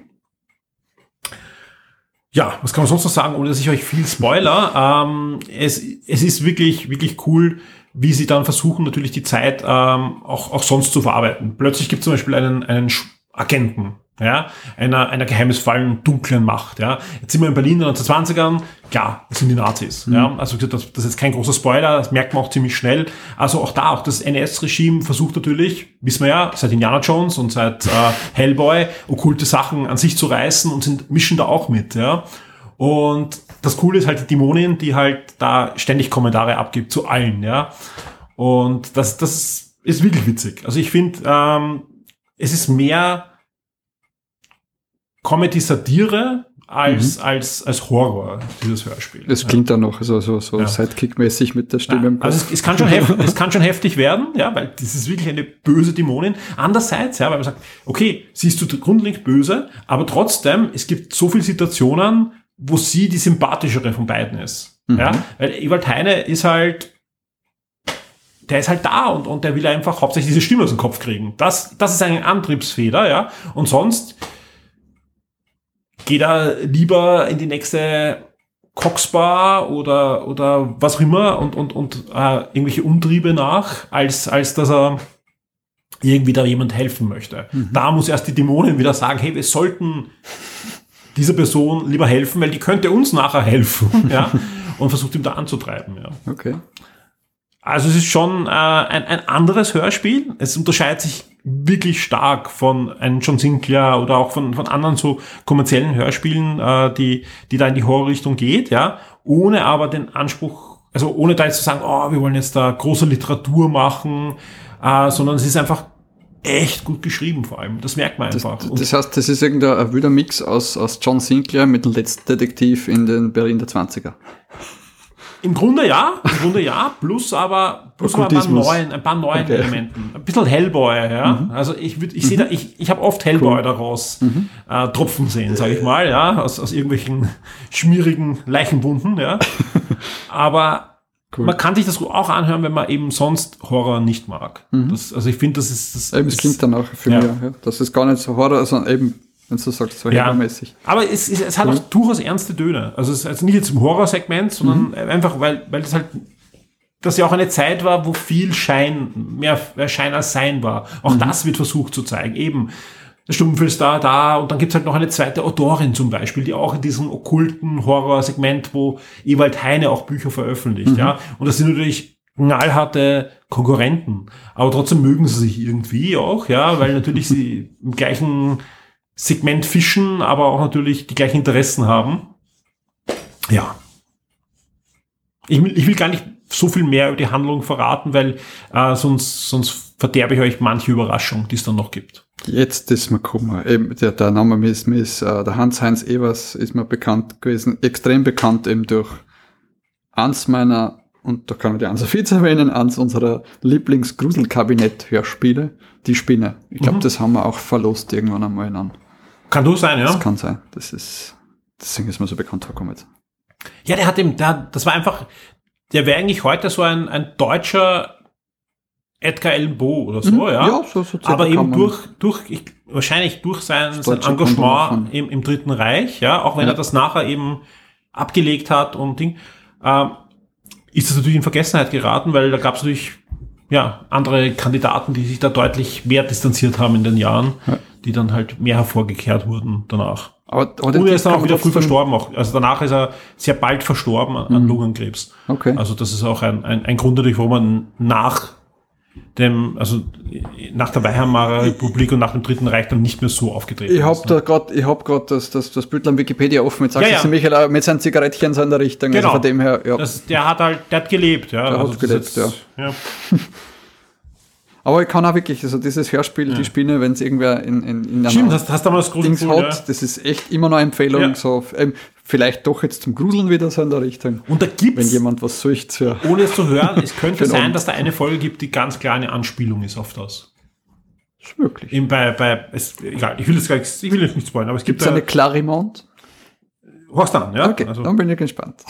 [SPEAKER 3] Ja, was kann man sonst noch sagen, ohne dass ich euch viel spoiler? Ähm, es, es ist wirklich, wirklich cool, wie sie dann versuchen, natürlich die Zeit ähm, auch, auch sonst zu verarbeiten. Plötzlich gibt es zum Beispiel einen, einen Agenten, ja, einer, einer geheimnisvollen, dunklen Macht, ja. Jetzt sind wir in Berlin in den neunzehnhundertzwanzigern, klar, das sind die Nazis, mhm. ja. Also das, das ist jetzt kein großer Spoiler, das merkt man auch ziemlich schnell. Also auch da, auch das N S-Regime versucht natürlich, wissen wir ja, seit Indiana Jones und seit äh, Hellboy, okkulte Sachen an sich zu reißen und sind, mischen da auch mit, ja. Und das Coole ist halt die Dämonin, die halt da ständig Kommentare abgibt zu allen, ja. Und das, das ist wirklich witzig. Also ich finde, ähm, es ist mehr Comedy-Satire als, mhm. als, als Horror, dieses Hörspiel.
[SPEAKER 4] Das klingt ja. dann noch so, so, so ja. Sidekick-mäßig mit der Stimme
[SPEAKER 3] ja.
[SPEAKER 4] im Kopf.
[SPEAKER 3] Also es, es, kann schon heftig, es kann schon heftig werden, ja, weil das ist wirklich eine böse Dämonin. Andererseits, ja, weil man sagt, okay, sie ist grundlegend böse, aber trotzdem, es gibt so viele Situationen, wo sie die sympathischere von beiden ist. Mhm. Ja, weil Ewald Heine ist halt, der ist halt da und, und der will einfach hauptsächlich diese Stimme aus dem Kopf kriegen. Das, das ist eine Antriebsfeder, ja. Und sonst geht er lieber in die nächste Coxbar oder, oder was auch immer und, und, und äh, irgendwelche Umtriebe nach, als, als dass er irgendwie da jemand helfen möchte. Mhm. Da muss erst die Dämonin wieder sagen, hey, wir sollten dieser Person lieber helfen, weil die könnte uns nachher helfen, ja, und versucht ihm da anzutreiben, ja.
[SPEAKER 4] Okay.
[SPEAKER 3] Also es ist schon äh, ein, ein anderes Hörspiel. Es unterscheidet sich wirklich stark von einem John Sinclair oder auch von, von anderen so kommerziellen Hörspielen, äh, die, die da in die Horrorrichtung geht, ja, ohne aber den Anspruch, also ohne da jetzt zu sagen, oh, wir wollen jetzt da große Literatur machen, äh, sondern es ist einfach echt gut geschrieben vor allem. Das merkt man einfach.
[SPEAKER 4] Das, das heißt, das ist irgendein wilder Mix aus, aus John Sinclair mit dem letzten Detektiv in den Berlin der zwanziger.
[SPEAKER 3] Im Grunde ja, im Grunde ja, plus aber, plus aber ein paar neuen, ein paar neuen okay. Elementen. Ein bisschen Hellboy, ja. Mhm. Also ich würde, ich mhm. sehe da, ich, ich habe oft Hellboy cool. daraus mhm. äh, tropfen sehen, sage ich mal, ja, aus, aus irgendwelchen schmierigen Leichenwunden, ja. Aber cool. man kann sich das auch anhören, wenn man eben sonst Horror nicht mag. Mhm. Das, also ich finde, das ist das.
[SPEAKER 4] Eben, es klingt dann auch für ja. mich, ja. Das ist gar nicht so Horror, sondern eben wenn du sagst, so
[SPEAKER 3] ja.
[SPEAKER 4] horrormäßig.
[SPEAKER 3] Aber es, es, es hat cool. auch durchaus ernste Töne. Also es ist also nicht jetzt im Horrorsegment, sondern mhm. einfach, weil, weil das halt, das ja auch eine Zeit war, wo viel Schein, mehr Schein als Sein war. Auch mhm. das wird versucht zu zeigen. Eben, der Stummfilm ist da, da, und dann gibt's halt noch eine zweite Autorin zum Beispiel, die auch in diesem okkulten Horrorsegment, wo Ewald Heine auch Bücher veröffentlicht, mhm. ja. Und das sind natürlich knallharte Konkurrenten. Aber trotzdem mögen sie sich irgendwie auch, ja, weil natürlich sie im gleichen Segment fischen, aber auch natürlich die gleichen Interessen haben. Ja. Ich will, ich will gar nicht so viel mehr über die Handlung verraten, weil äh, sonst, sonst verderbe ich euch manche Überraschung, die es dann noch gibt.
[SPEAKER 4] Jetzt ist mir gekommen. Eben, der, der Name ist, ist uh, der Hans-Heinz Evers ist mir bekannt gewesen, extrem bekannt eben durch eins meiner, und da kann ich die Ann-Sophie erwähnen, eins unserer Lieblings-Gruselkabinett-Hörspiele, Die Spinne. Ich glaube, mhm. das haben wir auch verlost irgendwann einmal an.
[SPEAKER 3] Kann du sein, ja?
[SPEAKER 4] Das kann sein. Das ist, deswegen ist mir so bekannt vorgekommen jetzt.
[SPEAKER 3] Ja, der hat eben, der, das war einfach, der wäre eigentlich heute so ein, ein deutscher Edgar Allan Poe oder so, mhm, ja. ja so, so aber eben durch, durch, ich, wahrscheinlich durch sein, sein Engagement im, im Dritten Reich, ja, auch wenn ja. er das nachher eben abgelegt hat und Ding, ähm, ist das natürlich in Vergessenheit geraten, weil da gab es natürlich, ja, andere Kandidaten, die sich da deutlich mehr distanziert haben in den Jahren, ja. die dann halt mehr hervorgekehrt wurden danach. Aber, aber und er ist dann auch wieder früh verstorben. Auch. Also danach ist er sehr bald verstorben an, an Lungenkrebs.
[SPEAKER 4] Okay.
[SPEAKER 3] Also das ist auch ein, ein, ein Grund natürlich, warum man nach dem, also nach der Weimarer Republik und nach dem Dritten Reich dann nicht mehr so aufgetreten
[SPEAKER 4] ich hab ist. Da grad, ich habe gerade das, das, das Bild am Wikipedia offen. Jetzt sagst ja, ja. du Michael mit seinen Zigarettchen so in der Richtung.
[SPEAKER 3] Genau.
[SPEAKER 4] Also von dem her, ja.
[SPEAKER 3] Das, der hat halt, der hat gelebt. Ja.
[SPEAKER 4] Der
[SPEAKER 3] also
[SPEAKER 4] hat gelebt,
[SPEAKER 3] jetzt,
[SPEAKER 4] ja.
[SPEAKER 3] ja.
[SPEAKER 4] Aber ich kann auch wirklich, also dieses Hörspiel, ja. die Spinne, wenn es irgendwer in, in, in einer
[SPEAKER 3] Stimmt, hast, hast du mal das
[SPEAKER 4] Dings hat, ja. das ist echt immer noch eine Empfehlung, ja. so, ähm, vielleicht doch jetzt zum Gruseln wieder so in der Richtung.
[SPEAKER 3] Und da gibt's,
[SPEAKER 4] wenn jemand was sucht, ja.
[SPEAKER 3] ohne es zu hören, es könnte sein, dass da eine Folge gibt, die ganz klar eine Anspielung ist auf das.
[SPEAKER 4] Das ist möglich.
[SPEAKER 3] Eben bei, bei, es, egal, ich will jetzt gar nicht, ich will jetzt nicht spoilern, aber es gibt
[SPEAKER 4] Gibt's eine Clarimont?
[SPEAKER 3] Horst an, ja.
[SPEAKER 4] Okay,
[SPEAKER 3] also.
[SPEAKER 4] Dann bin ich gespannt.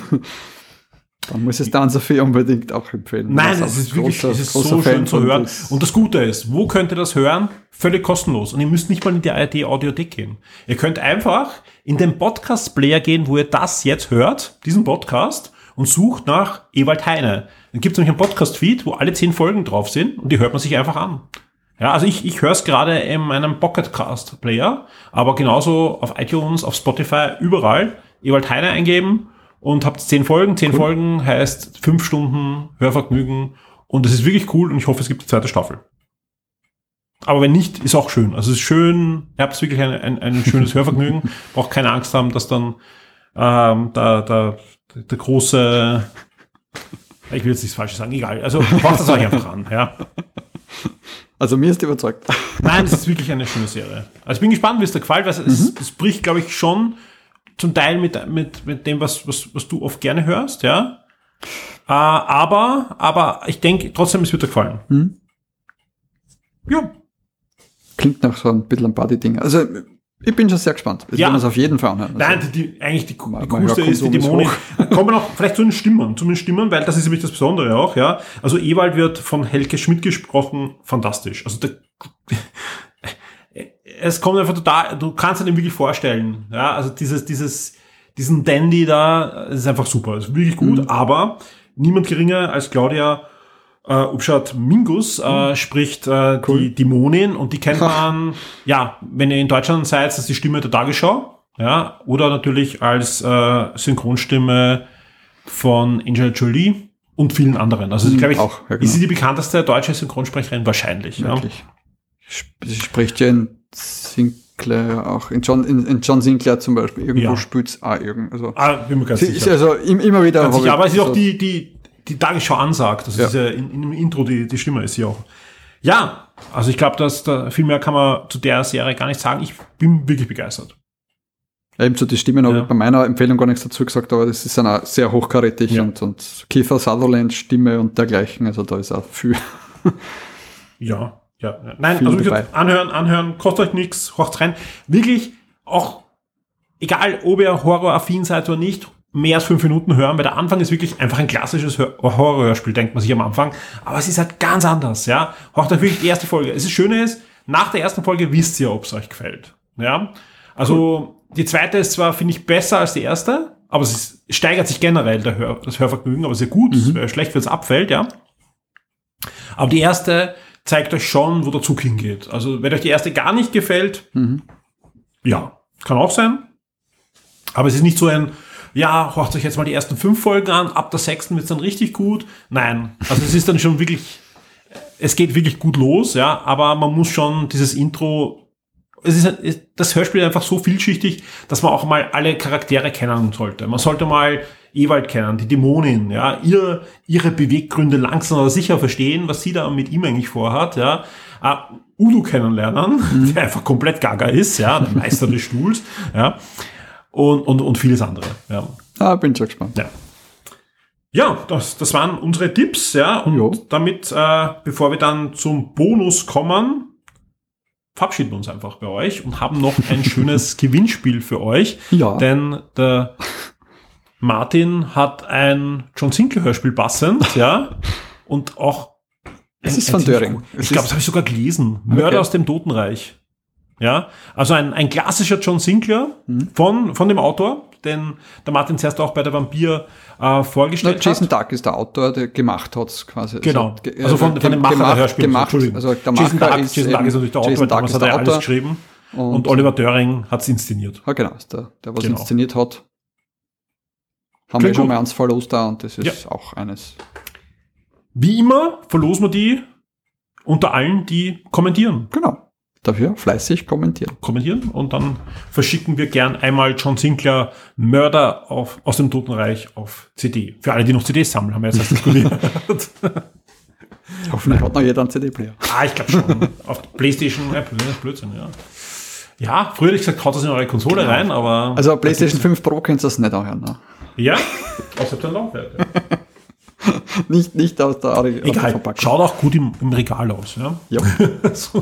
[SPEAKER 4] Dann muss es dann Sophie unbedingt auch empfehlen.
[SPEAKER 3] Nein, es ist wirklich großer, es ist so schön zu hören. Das. Und das Gute ist, wo könnt ihr das hören? Völlig kostenlos. Und ihr müsst nicht mal in die A R D-Audiothek gehen. Ihr könnt einfach in den Podcast-Player gehen, wo ihr das jetzt hört, diesen Podcast, und sucht nach Ewald Heine. Dann gibt es nämlich einen Podcast-Feed, wo alle zehn Folgen drauf sind und die hört man sich einfach an. Ja, also ich, ich höre es gerade in meinem Pocketcast-Player, aber genauso auf iTunes, auf Spotify, überall Ewald Heine eingeben. Und habt zehn Folgen. Zehn cool. Folgen heißt fünf Stunden Hörvergnügen. Und es ist wirklich cool und ich hoffe, es gibt eine zweite Staffel. Aber wenn nicht, ist auch schön. Also es ist schön, ihr habt wirklich ein, ein, ein schönes Hörvergnügen. Braucht keine Angst haben, dass dann ähm, da, da, der große, ich will jetzt nichts Falsches sagen, egal. Also macht das euch einfach an. Ja.
[SPEAKER 4] Also mir ist überzeugt.
[SPEAKER 3] Nein, es ist wirklich eine schöne Serie. Also ich bin gespannt, wie es dir gefällt, weil es, mhm. es bricht, glaube ich, schon zum Teil mit, mit, mit dem, was, was, was du oft gerne hörst, ja. Äh, aber, aber ich denke, trotzdem, es wird dir gefallen.
[SPEAKER 4] Hm.
[SPEAKER 3] Ja.
[SPEAKER 4] Klingt nach so ein bisschen ein Party-Ding. Also, ich bin schon sehr gespannt. Ich
[SPEAKER 3] ja.
[SPEAKER 4] will es auf jeden Fall anhören.
[SPEAKER 3] Also, Nein, die, die, eigentlich die, die coolste ist, die Dämonen. Kommen wir noch vielleicht zu den Stimmen, zu den Stimmen, weil das ist nämlich das Besondere auch, ja. Also, Ewald wird von Helke Schmidt gesprochen, fantastisch. Also, der, es kommt einfach total, du kannst dir den wirklich vorstellen, ja, also dieses, dieses, diesen Dandy da, das ist einfach super, das ist wirklich gut, mhm. aber niemand geringer als Claudia äh, Ubschat-Mingus äh, mhm. spricht äh, cool. die Dämonin und die kennt man, ja, wenn ihr in Deutschland seid, das ist die Stimme der Tagesschau, ja, oder natürlich als äh, Synchronstimme von Angelina Jolie und vielen anderen. Also, mhm, glaube ich, auch, ja, genau. ist sie die bekannteste deutsche Synchronsprecherin wahrscheinlich.
[SPEAKER 4] Wirklich. Ja. Sie spricht ja in Sinclair auch, in John, in, in John Sinclair zum Beispiel, irgendwo ja. spielt es auch irgend. Also,
[SPEAKER 3] ah, bin mir ganz
[SPEAKER 4] sie
[SPEAKER 3] sicher.
[SPEAKER 4] Ist also immer wieder.
[SPEAKER 3] Ganz sicher, aber es ist auch die, die, die Tagesschau ansagt. Das ja. ist ja in, in dem Intro, die, die Stimme ist sie auch. Ja, also ich glaube, dass da viel mehr kann man zu der Serie gar nicht sagen. Ich bin wirklich begeistert.
[SPEAKER 4] Eben zu den Stimmen habe ich bei meiner Empfehlung gar nichts dazu gesagt, aber das ist dann auch sehr hochkarätig ja. und, und Kiefer Sutherland Stimme und dergleichen. Also da ist auch viel.
[SPEAKER 3] Ja. Ja, nein, viel also wie gesagt, anhören, anhören, kostet euch nichts, hört's rein. Wirklich auch, egal ob ihr horroraffin seid oder nicht, mehr als fünf Minuten hören, weil der Anfang ist wirklich einfach ein klassisches Horrorhörspiel, denkt man sich am Anfang. Aber es ist halt ganz anders, ja. Hört euch wirklich die erste Folge. Es ist Schöne ist, nach der ersten Folge wisst ihr, ob es euch gefällt. Ja, also cool. Die zweite ist zwar, finde ich, besser als die erste, aber es ist, steigert sich generell der Hör, das Hörvergnügen, aber sehr gut. Mhm. Wäre schlecht, wenn es abfällt, ja. Aber die erste zeigt euch schon, wo der Zug hingeht. Also wenn euch die erste gar nicht gefällt, mhm. ja, kann auch sein. Aber es ist nicht so ein, ja, hört euch jetzt mal die ersten fünf Folgen an, ab der sechsten wird es dann richtig gut. Nein, also es ist dann schon wirklich, es geht wirklich gut los, ja, aber man muss schon dieses Intro, es ist, das Hörspiel ist einfach so vielschichtig, dass man auch mal alle Charaktere kennen sollte. Man sollte mal Ewald kennen, die Dämonin, ja, ihr, ihre Beweggründe langsam aber sicher verstehen, was sie da mit ihm eigentlich vorhat, ja. Uh, Udo kennenlernen, mhm. der einfach komplett gaga ist, ja, der Meister des Stuhls, ja. Und, und, und vieles andere, ja.
[SPEAKER 4] Ah, bin schon gespannt.
[SPEAKER 3] Ja, ja das, das waren unsere Tipps, ja. Und jo. damit, äh, bevor wir dann zum Bonus kommen, verabschieden wir uns einfach bei euch und haben noch ein schönes Gewinnspiel für euch. Ja. Denn der Martin hat ein John Sinclair Hörspiel passend, ja. Und auch.
[SPEAKER 4] Es ist von Döring.
[SPEAKER 3] Ich glaube, das habe ich sogar gelesen. Mörder okay. aus dem Totenreich. Ja, also ein, ein klassischer John Sinclair mhm. von, von dem Autor, den der Martin zuerst auch bei der Vampir äh, vorgestellt
[SPEAKER 4] Na, Jason hat. Jason Dark ist der Autor, der gemacht hat es quasi.
[SPEAKER 3] Genau, also, ge- also von, von dem Macher der Hörspiele.
[SPEAKER 4] Gemacht, also der Macher
[SPEAKER 3] Jason Dark
[SPEAKER 4] ist,
[SPEAKER 3] Jason Dark ist natürlich der Autor, damals hat er Autor. alles geschrieben und, und Oliver Döring hat es inszeniert.
[SPEAKER 4] Ja, genau, ist der, der was genau. inszeniert hat. Haben Klingt wir schon mal eins verlost da und das ist ja. auch eines.
[SPEAKER 3] Wie immer verlosen wir die unter allen, die kommentieren.
[SPEAKER 4] Genau. Dafür fleißig kommentieren.
[SPEAKER 3] Kommentieren und dann verschicken wir gern einmal John Sinclair Mörder auf, aus dem Totenreich auf C D. Für alle, die noch C Ds sammeln, haben wir jetzt erst diskutiert.
[SPEAKER 4] Hoffentlich hat noch jeder einen C D-Player.
[SPEAKER 3] Ah, ich glaube schon. Auf PlayStation, ja, Blödsinn, ja. Ja, früher hätte ich gesagt, haut das in eure Konsole genau. rein, aber...
[SPEAKER 4] Also PlayStation fünf Pro könnt ihr das nicht anhören, ne?
[SPEAKER 3] Ja, außer dem Laufwerk, ja.
[SPEAKER 4] nicht, nicht aus der, aus
[SPEAKER 3] Egal, der Verpackung. Schaut auch gut im, im Regal aus, ja.
[SPEAKER 4] Ja.
[SPEAKER 3] so.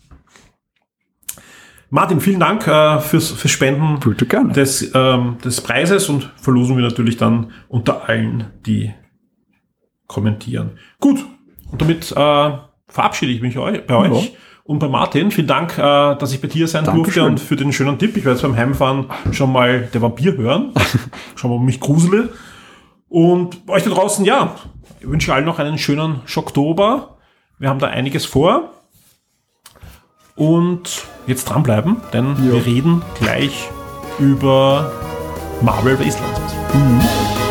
[SPEAKER 3] Martin, vielen Dank äh, fürs, fürs Spenden des, ähm, des Preises und verlosen wir natürlich dann unter allen, die kommentieren. Gut, und damit äh, verabschiede ich mich eu- bei euch ja. und bei Martin. Vielen Dank, äh, dass ich bei dir sein Dankeschön. durfte und für den schönen Tipp. Ich werde jetzt beim Heimfahren schon mal der Vampir hören. Schauen wir, ob ich mich grusele. Und euch da draußen, ja, ich wünsche allen noch einen schönen Schocktober. Wir haben da einiges vor. Und jetzt dranbleiben, denn ja. wir reden gleich über Marvel Wastelanders. Mhm.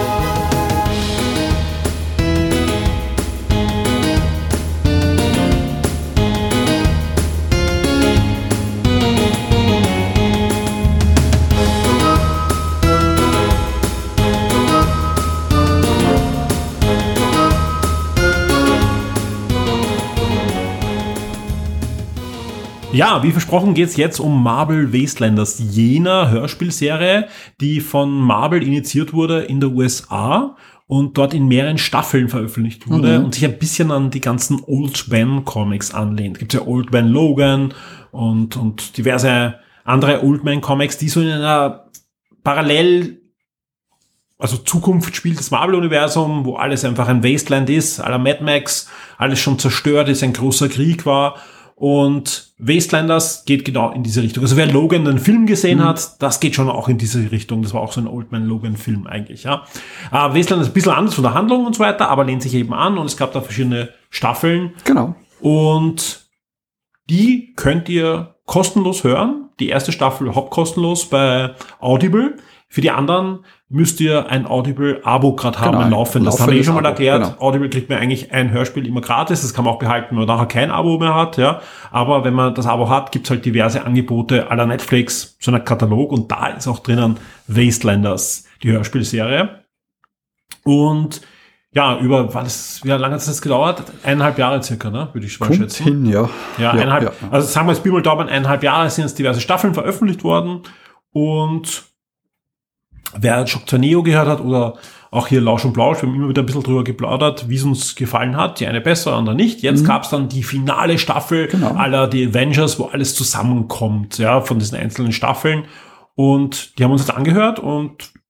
[SPEAKER 3] Ja, wie versprochen geht's jetzt um Marvel Wastelanders, jener Hörspielserie, die von Marvel initiiert wurde in der U S A und dort in mehreren Staffeln veröffentlicht wurde mhm. und sich ein bisschen an die ganzen Old Man Comics anlehnt. Gibt's ja Old Man Logan und, und diverse andere Old Man Comics, die so in einer parallel, also Zukunft spielt das Marvel-Universum, wo alles einfach ein Wasteland ist, à la Mad Max, alles schon zerstört ist, ein großer Krieg war. Und Wastelanders geht genau in diese Richtung. Also wer Logan den Film gesehen mhm. hat, das geht schon auch in diese Richtung. Das war auch so ein Old Man Logan Film eigentlich, ja. Uh, Wastelanders ist ein bisschen anders von der Handlung und so weiter, aber lehnt sich eben an und es gab da verschiedene Staffeln.
[SPEAKER 4] Genau.
[SPEAKER 3] Und die könnt ihr kostenlos hören. Die erste Staffel überhaupt kostenlos bei Audible. Für die anderen müsst ihr ein Audible-Abo gerade haben, genau, ein laufendes. Das haben wir eh schon mal erklärt. Genau. Audible kriegt man eigentlich ein Hörspiel immer gratis. Das kann man auch behalten, wenn man nachher kein Abo mehr hat. Ja. Aber wenn man das Abo hat, gibt's halt diverse Angebote à la Netflix, so ein Katalog. Und da ist auch drinnen Wastelanders, die Hörspielserie. Und ja, über, was, wie lange hat es jetzt gedauert? Eineinhalb Jahre circa, ne? Würde ich mal
[SPEAKER 4] Kommt
[SPEAKER 3] schätzen.
[SPEAKER 4] Hin, ja.
[SPEAKER 3] Ja,
[SPEAKER 4] ja,
[SPEAKER 3] eineinhalb,
[SPEAKER 4] ja.
[SPEAKER 3] Also sagen wir jetzt, Pi mal Daumen, eineinhalb Jahre sind jetzt diverse Staffeln veröffentlicht worden. Und wer Schock zwei Neo gehört hat oder auch hier Lausch und Plausch, wir haben immer wieder ein bisschen drüber geplaudert, wie es uns gefallen hat. Die eine besser, andere nicht. Jetzt mhm. gab es dann die finale Staffel genau. aller die Avengers, wo alles zusammenkommt, ja, von diesen einzelnen Staffeln. Und die haben uns jetzt angehört und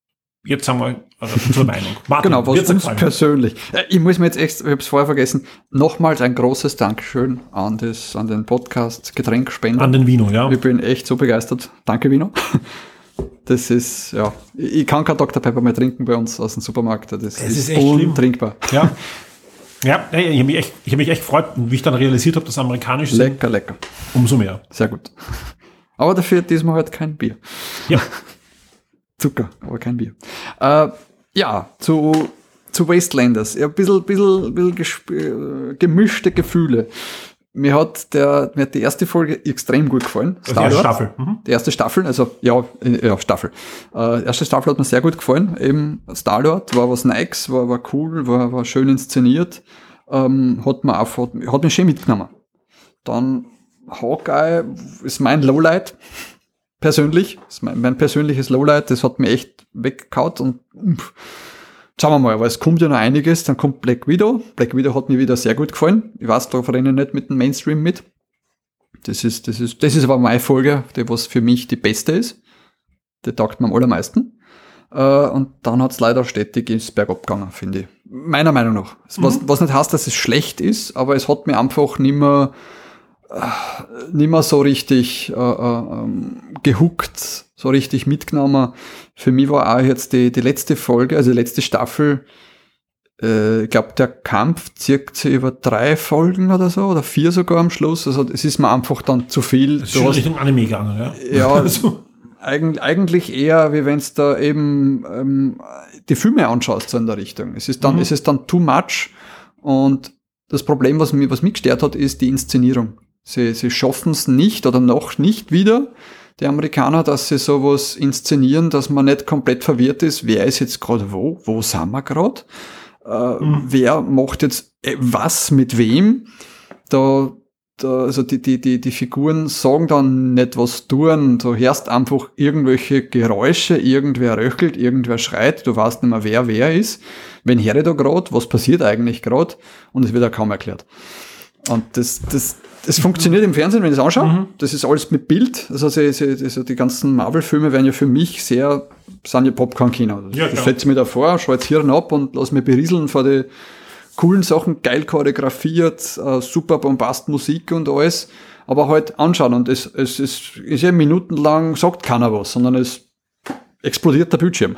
[SPEAKER 3] jetzt sagen wir also unsere Meinung. Martin,
[SPEAKER 4] genau, was uns persönlich. Ich muss mir jetzt echt, ich habe es vorher vergessen, nochmals ein großes Dankeschön an, das, an den Podcast Getränkspender.
[SPEAKER 3] An den Vino, ja.
[SPEAKER 4] Ich bin echt so begeistert. Danke, Vino. Das ist, ja, ich kann kein Doktor Pepper mehr trinken bei uns aus dem Supermarkt. Das es ist, ist echt untrinkbar.
[SPEAKER 3] Schlimm. Ja. Ja, ich habe mich echt, ich habe mich echt gefreut, wie ich dann realisiert habe, dass amerikanisch sind.
[SPEAKER 4] Lecker, lecker.
[SPEAKER 3] Umso mehr.
[SPEAKER 4] Sehr gut. Aber dafür diesmal halt kein Bier.
[SPEAKER 3] Ja.
[SPEAKER 4] Zucker, aber kein Bier. Äh, ja, zu, zu Wastelanders. Ja, ein bisschen, bisschen, bisschen gesp- gemischte Gefühle. Mir hat, der, mir hat die erste Folge extrem gut gefallen.
[SPEAKER 3] Die erste Staffel. Mhm.
[SPEAKER 4] Die erste Staffel, also ja, ja Staffel. Äh, erste Staffel hat mir sehr gut gefallen. Eben Star-Lord war was Nikes, war, war cool, war, war schön inszeniert. Ähm, hat mir auch, hat, hat mich schön mitgenommen. Dann Hawkeye ist mein Lowlight. Persönlich. Das ist mein, mein persönliches Lowlight. Das hat mir echt weggehauen und umph. Schauen wir mal, aber es kommt ja noch einiges. Dann kommt Black Widow. Black Widow hat mir wieder sehr gut gefallen. Ich weiß, da renne ich nicht mit dem Mainstream mit. Das ist, das ist, das ist aber meine Folge, die was für mich die beste ist. Die taugt mir am allermeisten. Und dann hat es leider stetig ins Bergab gegangen, finde ich. Meiner Meinung nach. Was, mhm. was nicht heißt, dass es schlecht ist, aber es hat mir einfach nicht mehr, nicht mehr so richtig äh, äh, gehuckt, so richtig mitgenommen. Für mich war auch jetzt die, die letzte Folge, also die letzte Staffel, äh, ich glaube, der Kampf zirkt sich über drei Folgen oder so, oder vier sogar am Schluss. Also es ist mir einfach dann zu viel.
[SPEAKER 3] Das ist schon Richtung Anime gegangen, ja?
[SPEAKER 4] Ja, also. Eig- eigentlich eher, wie wenn es da eben ähm, die Filme anschaust, so in der Richtung. Es ist dann, mhm. es ist dann too much. Und das Problem, was mich, was mich gestört hat, ist die Inszenierung. Sie, sie schaffen es nicht oder noch nicht wieder, die Amerikaner, dass sie sowas inszenieren, dass man nicht komplett verwirrt ist, wer ist jetzt gerade wo, wo sind wir gerade, äh, mhm. wer macht jetzt was mit wem. Da, da, also die, die, die, die Figuren sagen dann nicht, was tun, du hörst einfach irgendwelche Geräusche, irgendwer röchelt, irgendwer schreit, du weißt nicht mehr, wer wer ist, wen höre ich da gerade, was passiert eigentlich gerade, und es wird ja kaum erklärt. Und das, das, das funktioniert im Fernsehen, wenn ich es anschaue. Mhm. Das ist alles mit Bild. Also, sie, sie, also die ganzen Marvel-Filme werden ja für mich sehr, sind ja Popcorn-Kino. Ja, ich setze mich da vor, schaue jetzt Hirn ab und lasse mich berieseln vor die coolen Sachen, geil choreografiert, äh, super Bombast-Musik und alles. Aber halt anschauen. Und es, es, es ist ja minutenlang, sagt keiner was, sondern es explodiert der Bildschirm.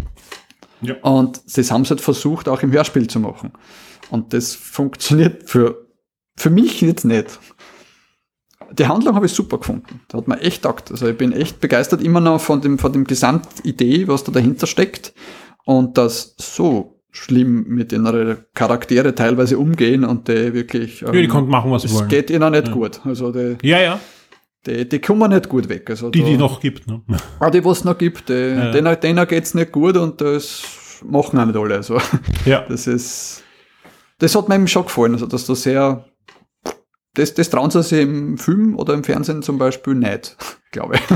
[SPEAKER 4] Ja. Und das haben sie halt versucht, auch im Hörspiel zu machen. Und das funktioniert für Für mich jetzt nicht. Die Handlung habe ich super gefunden. Da hat mir echt taugt. Also ich bin echt begeistert immer noch von dem, von dem Gesamtidee, was da dahinter steckt. Und das so schlimm mit den Charaktere teilweise umgehen und die wirklich...
[SPEAKER 3] Ähm, ja, die konnten machen, was sie wollen.
[SPEAKER 4] Es geht ihnen nicht ja. gut. Also die,
[SPEAKER 3] ja, ja.
[SPEAKER 4] Die, die kommen nicht gut weg. Also
[SPEAKER 3] die,
[SPEAKER 4] da,
[SPEAKER 3] die noch gibt. Ne?
[SPEAKER 4] Ah, die, was es noch gibt. Die, ja. Denen, denen geht es nicht gut und das machen auch nicht alle. Also
[SPEAKER 3] ja.
[SPEAKER 4] Das ist... Das hat mir eben schon gefallen. Also dass da sehr... Das, das trauen sie sich im Film oder im Fernsehen zum Beispiel nicht, glaube ich.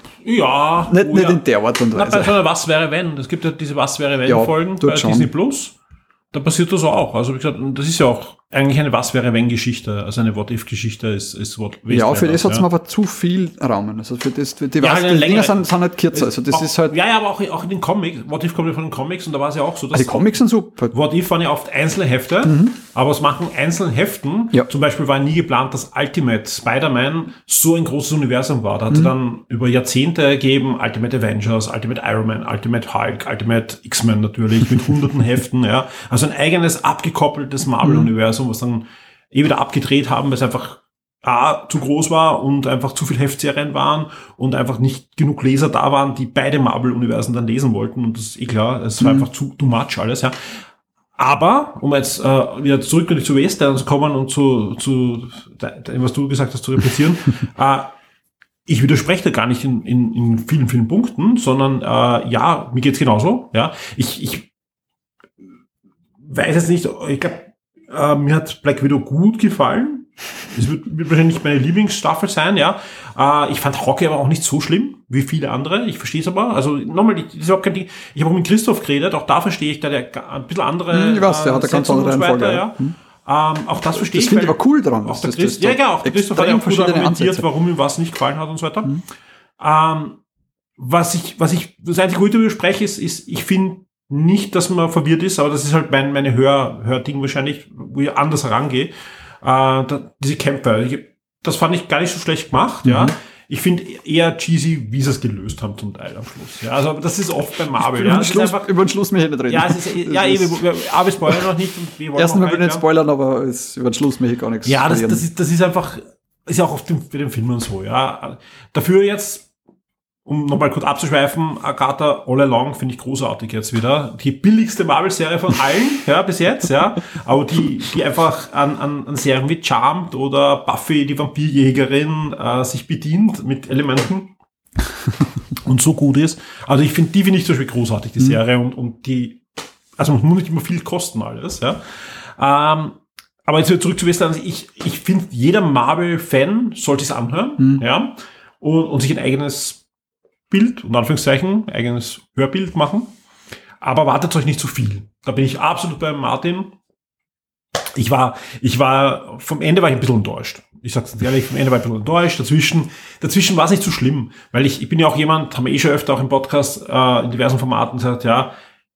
[SPEAKER 3] Ja.
[SPEAKER 4] Nicht,
[SPEAKER 3] oh
[SPEAKER 4] nicht
[SPEAKER 3] ja.
[SPEAKER 4] in der Art und Weise.
[SPEAKER 3] Na, bei so einer Was wäre wenn? Es gibt ja diese Was wäre wenn
[SPEAKER 4] ja,
[SPEAKER 3] Folgen bei
[SPEAKER 4] schon.
[SPEAKER 3] Disney Plus. Da passiert das auch. Also wie gesagt, das ist ja auch eigentlich eine Was wäre wenn Geschichte. Also eine What-If-Geschichte ist, ist What
[SPEAKER 4] Ja, für das hat es mir aber zu viel Raum. Also für das, für die,
[SPEAKER 3] ja,
[SPEAKER 4] was,
[SPEAKER 3] halt
[SPEAKER 4] die Dinger sind, sind halt kürzer. Also das
[SPEAKER 3] auch,
[SPEAKER 4] ist halt.
[SPEAKER 3] Ja, ja, aber auch, auch in den Comics. What-If kommt ja von den Comics und da war es ja auch so, dass.
[SPEAKER 4] Die Comics sind super.
[SPEAKER 3] What-If waren ja oft einzelne Hefte, mhm. aber aus manchen einzelnen Heften,
[SPEAKER 4] ja.
[SPEAKER 3] zum Beispiel war nie geplant, dass Ultimate Spider-Man so ein großes Universum war. Da hat es mhm. dann über Jahrzehnte gegeben, Ultimate Avengers, Ultimate Iron Man, Ultimate Hulk, Ultimate X-Men natürlich, mit hunderten Heften, ja. Also ein eigenes abgekoppeltes Marvel-Universum, was dann eh wieder abgedreht haben, weil es einfach A, zu groß war und einfach zu viel Heftserien waren und einfach nicht genug Leser da waren, die beide Marvel-Universen dann lesen wollten. Und das ist eh klar, es war mhm. einfach zu too much alles, ja. Aber, um jetzt äh, wieder zurück zu Western zu kommen und zu, zu dem, was du gesagt hast, zu replizieren, äh, ich widerspreche da gar nicht in, in, in vielen, vielen Punkten, sondern äh, ja, mir geht's genauso, ja. Ich, ich weiß jetzt nicht, ich glaube, äh, mir hat Black Widow gut gefallen. Es wird, wird wahrscheinlich nicht meine Lieblingsstaffel sein, ja. Äh, ich fand Hawkeye aber auch nicht so schlimm wie viele andere. Ich verstehe es aber. Also nochmal, das ist überhaupt kein Ding. Ich habe auch mit Christoph geredet, auch da verstehe ich, da der ein bisschen andere.
[SPEAKER 4] Ich weiß, der hat eine ganz andere Reihenfolge.
[SPEAKER 3] Ja. Hm. Ähm, auch das verstehe
[SPEAKER 4] das
[SPEAKER 3] ich.
[SPEAKER 4] Das finde ich aber cool dran.
[SPEAKER 3] Auch der Christ, ja, ja, auch der Christoph hat ja auch gut argumentiert, warum ihm was nicht gefallen hat und so weiter. Hm. Ähm, was ich, was ich, das einzige Gute bespreche, ist, ist, ich finde nicht, dass man verwirrt ist, aber das ist halt mein, meine Hör, Hörding wahrscheinlich, wo ich anders herangehe. Äh, da, diese Kämpfe, ich, das fand ich gar nicht so schlecht gemacht, mhm. ja. Ich finde eher cheesy, wie sie es gelöst haben zum Teil am Schluss. Ja, also das ist oft bei Marvel.
[SPEAKER 4] Über,
[SPEAKER 3] ja.
[SPEAKER 4] den, Schluss, einfach, über den Schluss möchte ich nicht reden.
[SPEAKER 3] Ja, es ist, ja eh, wir, wir, aber wir spoilern noch nicht. Und wir wollen
[SPEAKER 4] Erstens
[SPEAKER 3] mal
[SPEAKER 4] will ich nicht spoilern, aber es, über den Schluss möchte ich gar nichts
[SPEAKER 3] Ja, das, das, ist, das ist einfach, ist ja auch oft bei den Filmen so, ja. Dafür jetzt, um nochmal kurz abzuschweifen, Agatha All Along finde ich großartig jetzt wieder. Die billigste Marvel-Serie von allen, ja, bis jetzt, ja. Aber die, die einfach an, an, an Serien wie Charmed oder Buffy, die Vampirjägerin, äh, sich bedient mit Elementen und so gut ist. Also ich finde, die finde ich zum Beispiel großartig, die Serie, und, und die, also man muss nicht immer viel kosten alles, ja. Ähm, aber jetzt wieder zurück zu Western. Ich, ich finde, jeder Marvel-Fan sollte es anhören, mhm. ja, und, und sich ein eigenes Bild, und Anführungszeichen, eigenes Hörbild machen. Aber wartet euch nicht zu viel. Da bin ich absolut bei Martin. Ich war, ich war, vom Ende war ich ein bisschen enttäuscht. Ich sag's ehrlich, vom Ende war ich ein bisschen enttäuscht. Dazwischen, dazwischen war es nicht so schlimm. Weil ich, ich bin ja auch jemand, haben wir eh schon öfter auch im Podcast, äh, in diversen Formaten gesagt, ja,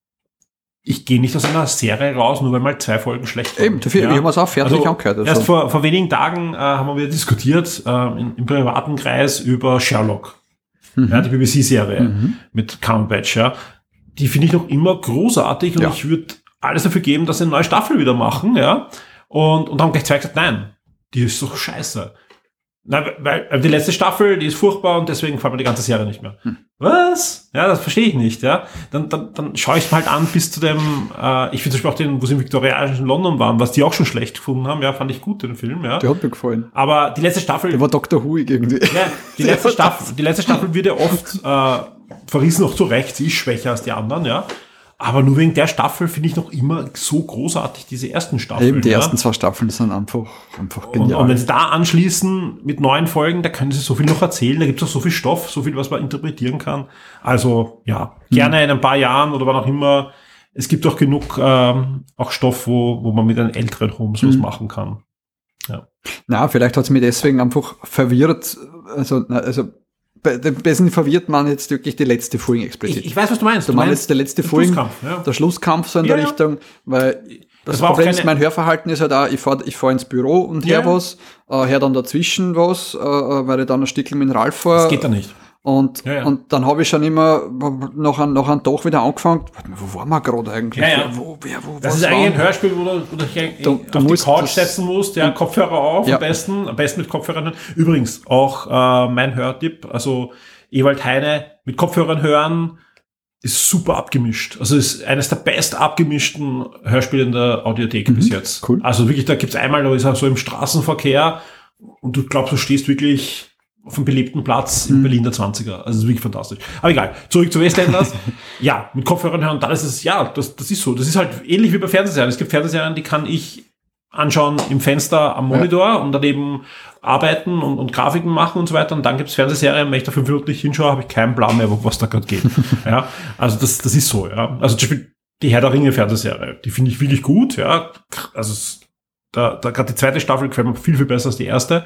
[SPEAKER 3] ich gehe nicht aus einer Serie raus, nur weil mal zwei Folgen schlecht waren.
[SPEAKER 4] Eben, dafür, ja. Ich habe es auch fertig also, angehört. Also.
[SPEAKER 3] Erst vor, vor wenigen Tagen, äh, haben wir wieder diskutiert, äh, in, im privaten Kreis über Sherlock. Mhm. Ja, die B B C-Serie mhm. mit Cumberbatch, ja. Die finde ich noch immer großartig, und ja. ich würde alles dafür geben, dass sie eine neue Staffel wieder machen, ja. Und, und haben gleich zwei gesagt, nein, die ist doch scheiße. Na, weil die letzte Staffel, die ist furchtbar, und deswegen gefällt mir die ganze Serie nicht mehr. Hm. Was? Ja, das verstehe ich nicht, ja. Dann, dann, dann schaue ich es mal halt an bis zu dem, äh, ich finde zum Beispiel auch den, wo sie im viktorianischen London waren, was die auch schon schlecht gefunden haben, ja, fand ich gut, den Film, ja.
[SPEAKER 4] Der hat mir gefallen.
[SPEAKER 3] Aber die letzte Staffel.
[SPEAKER 4] Der war Doctor Who irgendwie.
[SPEAKER 3] Ja, die letzte Staffel, die letzte Staffel wird ja oft, äh, verrissen noch zu Recht, sie ist schwächer als die anderen, ja. Aber nur wegen der Staffel finde ich noch immer so großartig diese ersten Staffeln.
[SPEAKER 4] Eben, die
[SPEAKER 3] ja?
[SPEAKER 4] ersten zwei Staffeln sind einfach, einfach genial.
[SPEAKER 3] Und, und wenn sie da anschließen mit neuen Folgen, da können sie so viel noch erzählen, da gibt es auch so viel Stoff, so viel, was man interpretieren kann. Also ja, gerne hm. in ein paar Jahren oder wann auch immer. Es gibt auch genug ähm, auch Stoff, wo, wo man mit einem älteren Homes hm. was machen kann. Ja.
[SPEAKER 4] Na, vielleicht hat es mich deswegen einfach verwirrt. Also, also bei dem besten verwirrt man jetzt wirklich die letzte Folge explizit.
[SPEAKER 3] Ich, ich weiß, was du meinst.
[SPEAKER 4] Du, du meinst jetzt der letzte Folge, Schlusskampf, ja. der Schlusskampf so in ja, der ja. Richtung, weil das, das Problem ist, mein Hörverhalten ist halt auch, ich fahre ich fahr ins Büro und ja. hör was, äh, hör dann dazwischen was, äh, weil ich dann ein Stückchen mit dem Ralf fahre.
[SPEAKER 3] Das geht da nicht.
[SPEAKER 4] Und, ja, ja. und dann habe ich schon immer nach einem, nach einem Tag wieder angefangen, wo waren wir gerade eigentlich?
[SPEAKER 3] Ja, ja.
[SPEAKER 4] Wo, wer, wo,
[SPEAKER 3] das ist eigentlich ein Hörspiel, wo du, wo du dich du, auf du die Couch das, setzen musst, ja, Kopfhörer auf, ja. am besten, am besten mit Kopfhörern. Übrigens, auch äh, mein Hörtipp, also Ewald Heine mit Kopfhörern hören, ist super abgemischt. Also ist eines der best abgemischten Hörspiele in der Audiothek mhm, bis jetzt. Cool. Also wirklich, da gibt's einmal, da ist er so im Straßenverkehr, und du glaubst, du stehst wirklich auf einem belebten Platz in mhm. Berlin der zwanziger. Also das ist wirklich fantastisch. Aber egal, zurück zu Westenders. Ja, mit Kopfhörern hören, dann ist es, ja, das, das ist so. Das ist halt ähnlich wie bei Fernsehserien. Es gibt Fernsehserien, die kann ich anschauen im Fenster am Monitor ja. und daneben arbeiten und, und Grafiken machen und so weiter. Und dann gibt es Fernsehserien, wenn ich da fünf Minuten nicht hinschaue, habe ich keinen Plan mehr, was da gerade geht. ja, also das, das ist so, ja. Also zum Beispiel die Herr der Ringe Fernsehserie, die finde ich wirklich gut, ja. Also es, da, da gerade die zweite Staffel gefällt mir viel, viel besser als die erste.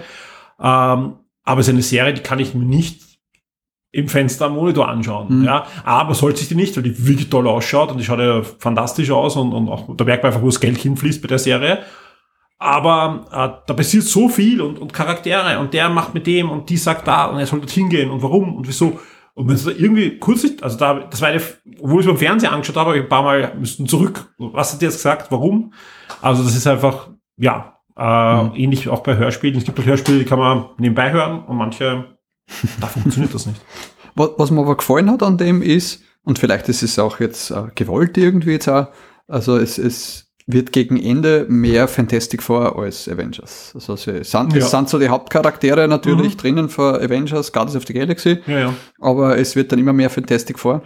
[SPEAKER 3] Ähm, aber es ist eine Serie, die kann ich mir nicht im Fenster am Monitor anschauen. Mhm. Ja, aber sollte sich die nicht, weil die wirklich toll ausschaut, und die schaut ja fantastisch aus, und, und auch da merkt man einfach, wo das Geld hinfließt bei der Serie. Aber äh, da passiert so viel, und, und Charaktere, und der macht mit dem, und die sagt da, und er soll dort hingehen, und warum und wieso. Und wenn es da irgendwie kurz nicht, also da, das war eine, obwohl ich es beim Fernsehen angeschaut habe, habe ich ein paar Mal müssten zurück. Was hat der jetzt gesagt? Warum? Also das ist einfach, ja, äh, mhm. ähnlich auch bei Hörspielen. Es gibt halt Hörspiele, die kann man nebenbei hören, und manche, da funktioniert das nicht.
[SPEAKER 4] Was, was mir aber gefallen hat an dem ist, und vielleicht ist es auch jetzt äh, gewollt irgendwie jetzt auch, also es, es wird gegen Ende mehr Fantastic Four als Avengers. Also sie sind, ja. es sind so die Hauptcharaktere natürlich mhm. drinnen für Avengers, Guardians of the Galaxy,
[SPEAKER 3] ja, ja.
[SPEAKER 4] aber es wird dann immer mehr Fantastic Four.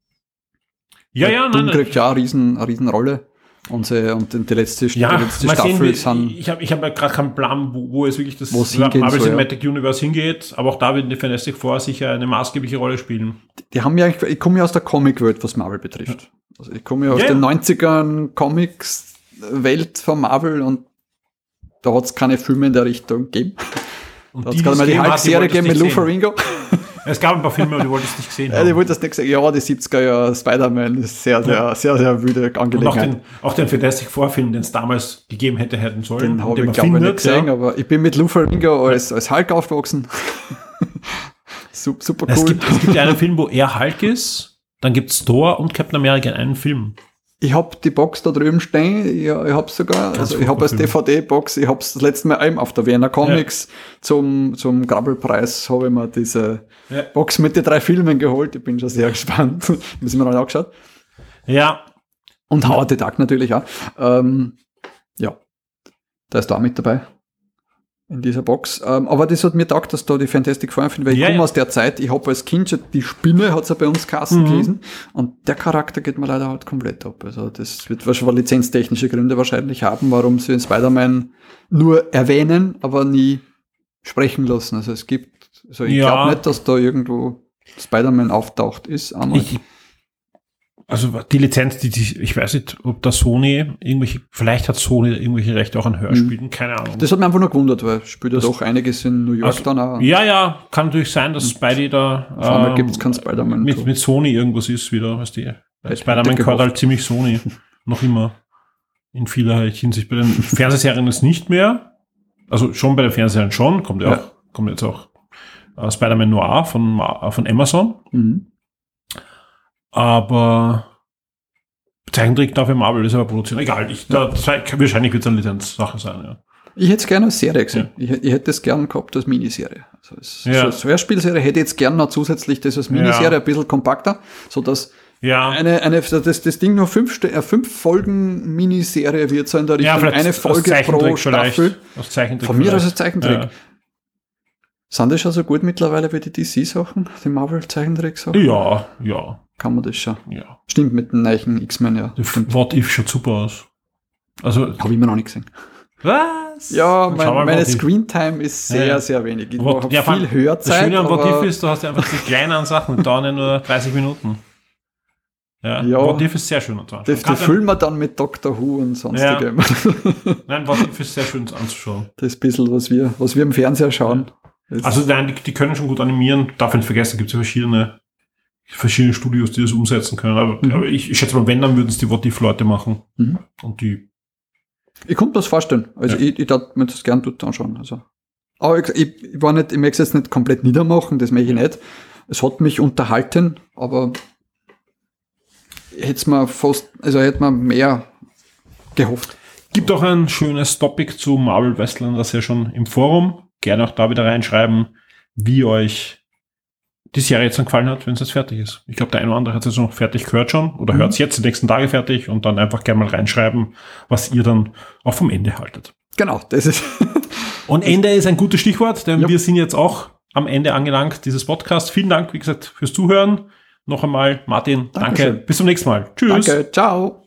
[SPEAKER 3] Ja, ja,
[SPEAKER 4] nein. kriegt ja eine riesen, eine riesen Rolle. Und, sie, und die letzte,
[SPEAKER 3] ja,
[SPEAKER 4] die letzte Staffel
[SPEAKER 3] sind... Ich habe ich hab ja gerade keinen Plan, wo, wo es wirklich das
[SPEAKER 4] Marvel
[SPEAKER 3] Cinematic so, ja. Universe hingeht, aber auch da werden die Fantastic Four sicher eine maßgebliche Rolle spielen.
[SPEAKER 4] Die, die haben ja, ich komme ja aus der Comic-Welt, was Marvel betrifft. Ja. Also ich komme ja aus ja, den ja. neunzigern Comics-Welt von Marvel, und da hat es keine Filme in der Richtung gegeben. Und da hat es gerade mal die Halbserie gegeben mit Lou Ferrigno.
[SPEAKER 3] Es gab ein paar Filme, aber die wolltest nicht gesehen haben.
[SPEAKER 4] Ja, die wolltest nicht gesehen. Ja, die siebziger Jahre Spider-Man ist sehr, sehr, ja. sehr, sehr wüde Angelegenheit.
[SPEAKER 3] Und auch den, auch den Fantastic Four-Film, den es damals gegeben hätte, hätten sollen.
[SPEAKER 4] Den habe ich, glaube ich, nicht gesehen,
[SPEAKER 3] ja.
[SPEAKER 4] aber ich bin mit Lou Ferrigno als, als Hulk aufgewachsen. Super, super cool.
[SPEAKER 3] Es gibt, es gibt ja einen Film, wo er Hulk ist, dann gibt's Thor und Captain America in einem Film.
[SPEAKER 4] Ich hab die Box da drüben stehen, ich, ich hab's sogar, Ganz also ich hab als D V D-Box, ich hab's das letzte Mal eben auf der Wiener Comics ja. zum, zum Grabbelpreis habe ich mir diese ja. Box mit den drei Filmen geholt, ich bin schon sehr gespannt, müssen wir noch angeschaut.
[SPEAKER 3] Ja.
[SPEAKER 4] Und Howard the Duck natürlich auch. Ähm, ja, da ist da mit dabei. In dieser Box. Ähm, aber das hat mir gedacht, dass da die Fantastic Four finde, weil ich ja, komme ja. aus der Zeit, ich habe als Kind schon die Spinne, hat es ja bei uns Kassen mhm. gelesen, und der Charakter geht mir leider halt komplett ab. Also das wird wahrscheinlich lizenztechnische Gründe wahrscheinlich haben, warum sie in Spider-Man nur erwähnen, aber nie sprechen lassen. Also es gibt, also ich ja. glaube nicht, dass da irgendwo Spider-Man auftaucht ist. Einmal.
[SPEAKER 3] Ich Also die Lizenz, die, die, ich weiß nicht, ob da Sony irgendwelche, vielleicht hat Sony irgendwelche Rechte auch an Hörspielen, mhm. keine Ahnung.
[SPEAKER 4] Das hat mich einfach nur gewundert, weil spielt ja doch einiges in New York
[SPEAKER 3] also,
[SPEAKER 4] dann auch.
[SPEAKER 3] Ja, ja, kann natürlich sein, dass Spidey da
[SPEAKER 4] auf einmal ähm, gibt's kein Spider-Man
[SPEAKER 3] mit, mit Sony irgendwas ist wieder, weißt du. Spider-Man gehört halt ziemlich Sony, noch immer. In vielerlei Hinsicht. Bei den Fernsehserien ist nicht mehr, also schon bei den Fernsehserien schon, kommt ja, ja. auch, kommt jetzt auch uh, Spider-Man Noir von, uh, von Amazon. Mhm. Aber Zeichentrick darf ja Marvel das aber produzieren. Egal, ich, da, wahrscheinlich wird es eine Lizenzsache sein, ja.
[SPEAKER 4] Ich hätte es gerne als Serie gesehen. Ja. Ich, ich hätte es gerne gehabt als Miniserie. Also als, ja. so als Hörspielserie hätte ich jetzt gerne noch zusätzlich das als Miniserie ja. ein bisschen kompakter, sodass ja. eine, eine, das, das Ding nur fünf, äh, fünf Folgen Miniserie wird sein, da Richtung ja, eine Folge pro Staffel.
[SPEAKER 3] Aus Zeichentrick
[SPEAKER 4] Von mir aus als Zeichentrick. Ja. Sind das schon so gut mittlerweile wie die D C-Sachen, die Marvel-Zeichentrick-Sachen?
[SPEAKER 3] Ja, ja.
[SPEAKER 4] Kann man das schon.
[SPEAKER 3] Ja.
[SPEAKER 4] Stimmt, mit den neuen X-Men, ja.
[SPEAKER 3] What If schaut super aus. Also.
[SPEAKER 4] Habe ich immer noch nicht gesehen.
[SPEAKER 3] Was?
[SPEAKER 4] Ja, mein, meine Screentime ist sehr, ja. sehr wenig. Ich habe
[SPEAKER 3] ja,
[SPEAKER 4] viel Hörzeit.
[SPEAKER 3] Das Schöne an What If ist, du hast ja einfach die kleinen Sachen und dauern ja nur dreißig Minuten. Ja,
[SPEAKER 4] ja.
[SPEAKER 3] What If ist sehr schön anzuschauen.
[SPEAKER 4] Das, das füllen wir dann mit Doctor Who und sonstigem.
[SPEAKER 3] Ja. Nein, What If ist sehr schön anzuschauen.
[SPEAKER 4] Das ist ein bisschen, was wir, was wir im Fernseher schauen.
[SPEAKER 3] Ja. Also nein, die, die können schon gut animieren. Darf ich nicht vergessen, gibt es ja verschiedene verschiedene Studios, die das umsetzen können. Aber, mhm. aber ich, ich schätze mal, wenn, dann würden es die What If-Leute machen. Mhm. Und die.
[SPEAKER 4] Ich konnte das vorstellen. Also ja. ich, ich darf mir das gern dort anschauen. Also. Aber ich, ich, ich war nicht, ich möchte es jetzt nicht komplett niedermachen, das möchte ich nicht. Es hat mich unterhalten, aber hätte es mir fast, also hätte man mehr gehofft.
[SPEAKER 3] Gibt auch ein schönes Topic zu Marvel Westland, das ja schon im Forum. Gerne auch da wieder reinschreiben, wie euch die Serie jetzt dann gefallen hat, wenn es jetzt fertig ist. Ich glaube, der eine oder andere hat es jetzt noch fertig gehört schon oder mhm. hört es jetzt die nächsten Tage fertig und dann einfach gerne mal reinschreiben, was ihr dann auch vom Ende haltet.
[SPEAKER 4] Genau, das ist.
[SPEAKER 3] Und Ende ist ein gutes Stichwort, denn ja. wir sind jetzt auch am Ende angelangt dieses Podcasts. Vielen Dank, wie gesagt, fürs Zuhören. Noch einmal, Martin, Dankeschön. Danke. Bis zum nächsten Mal. Tschüss.
[SPEAKER 4] Danke, ciao.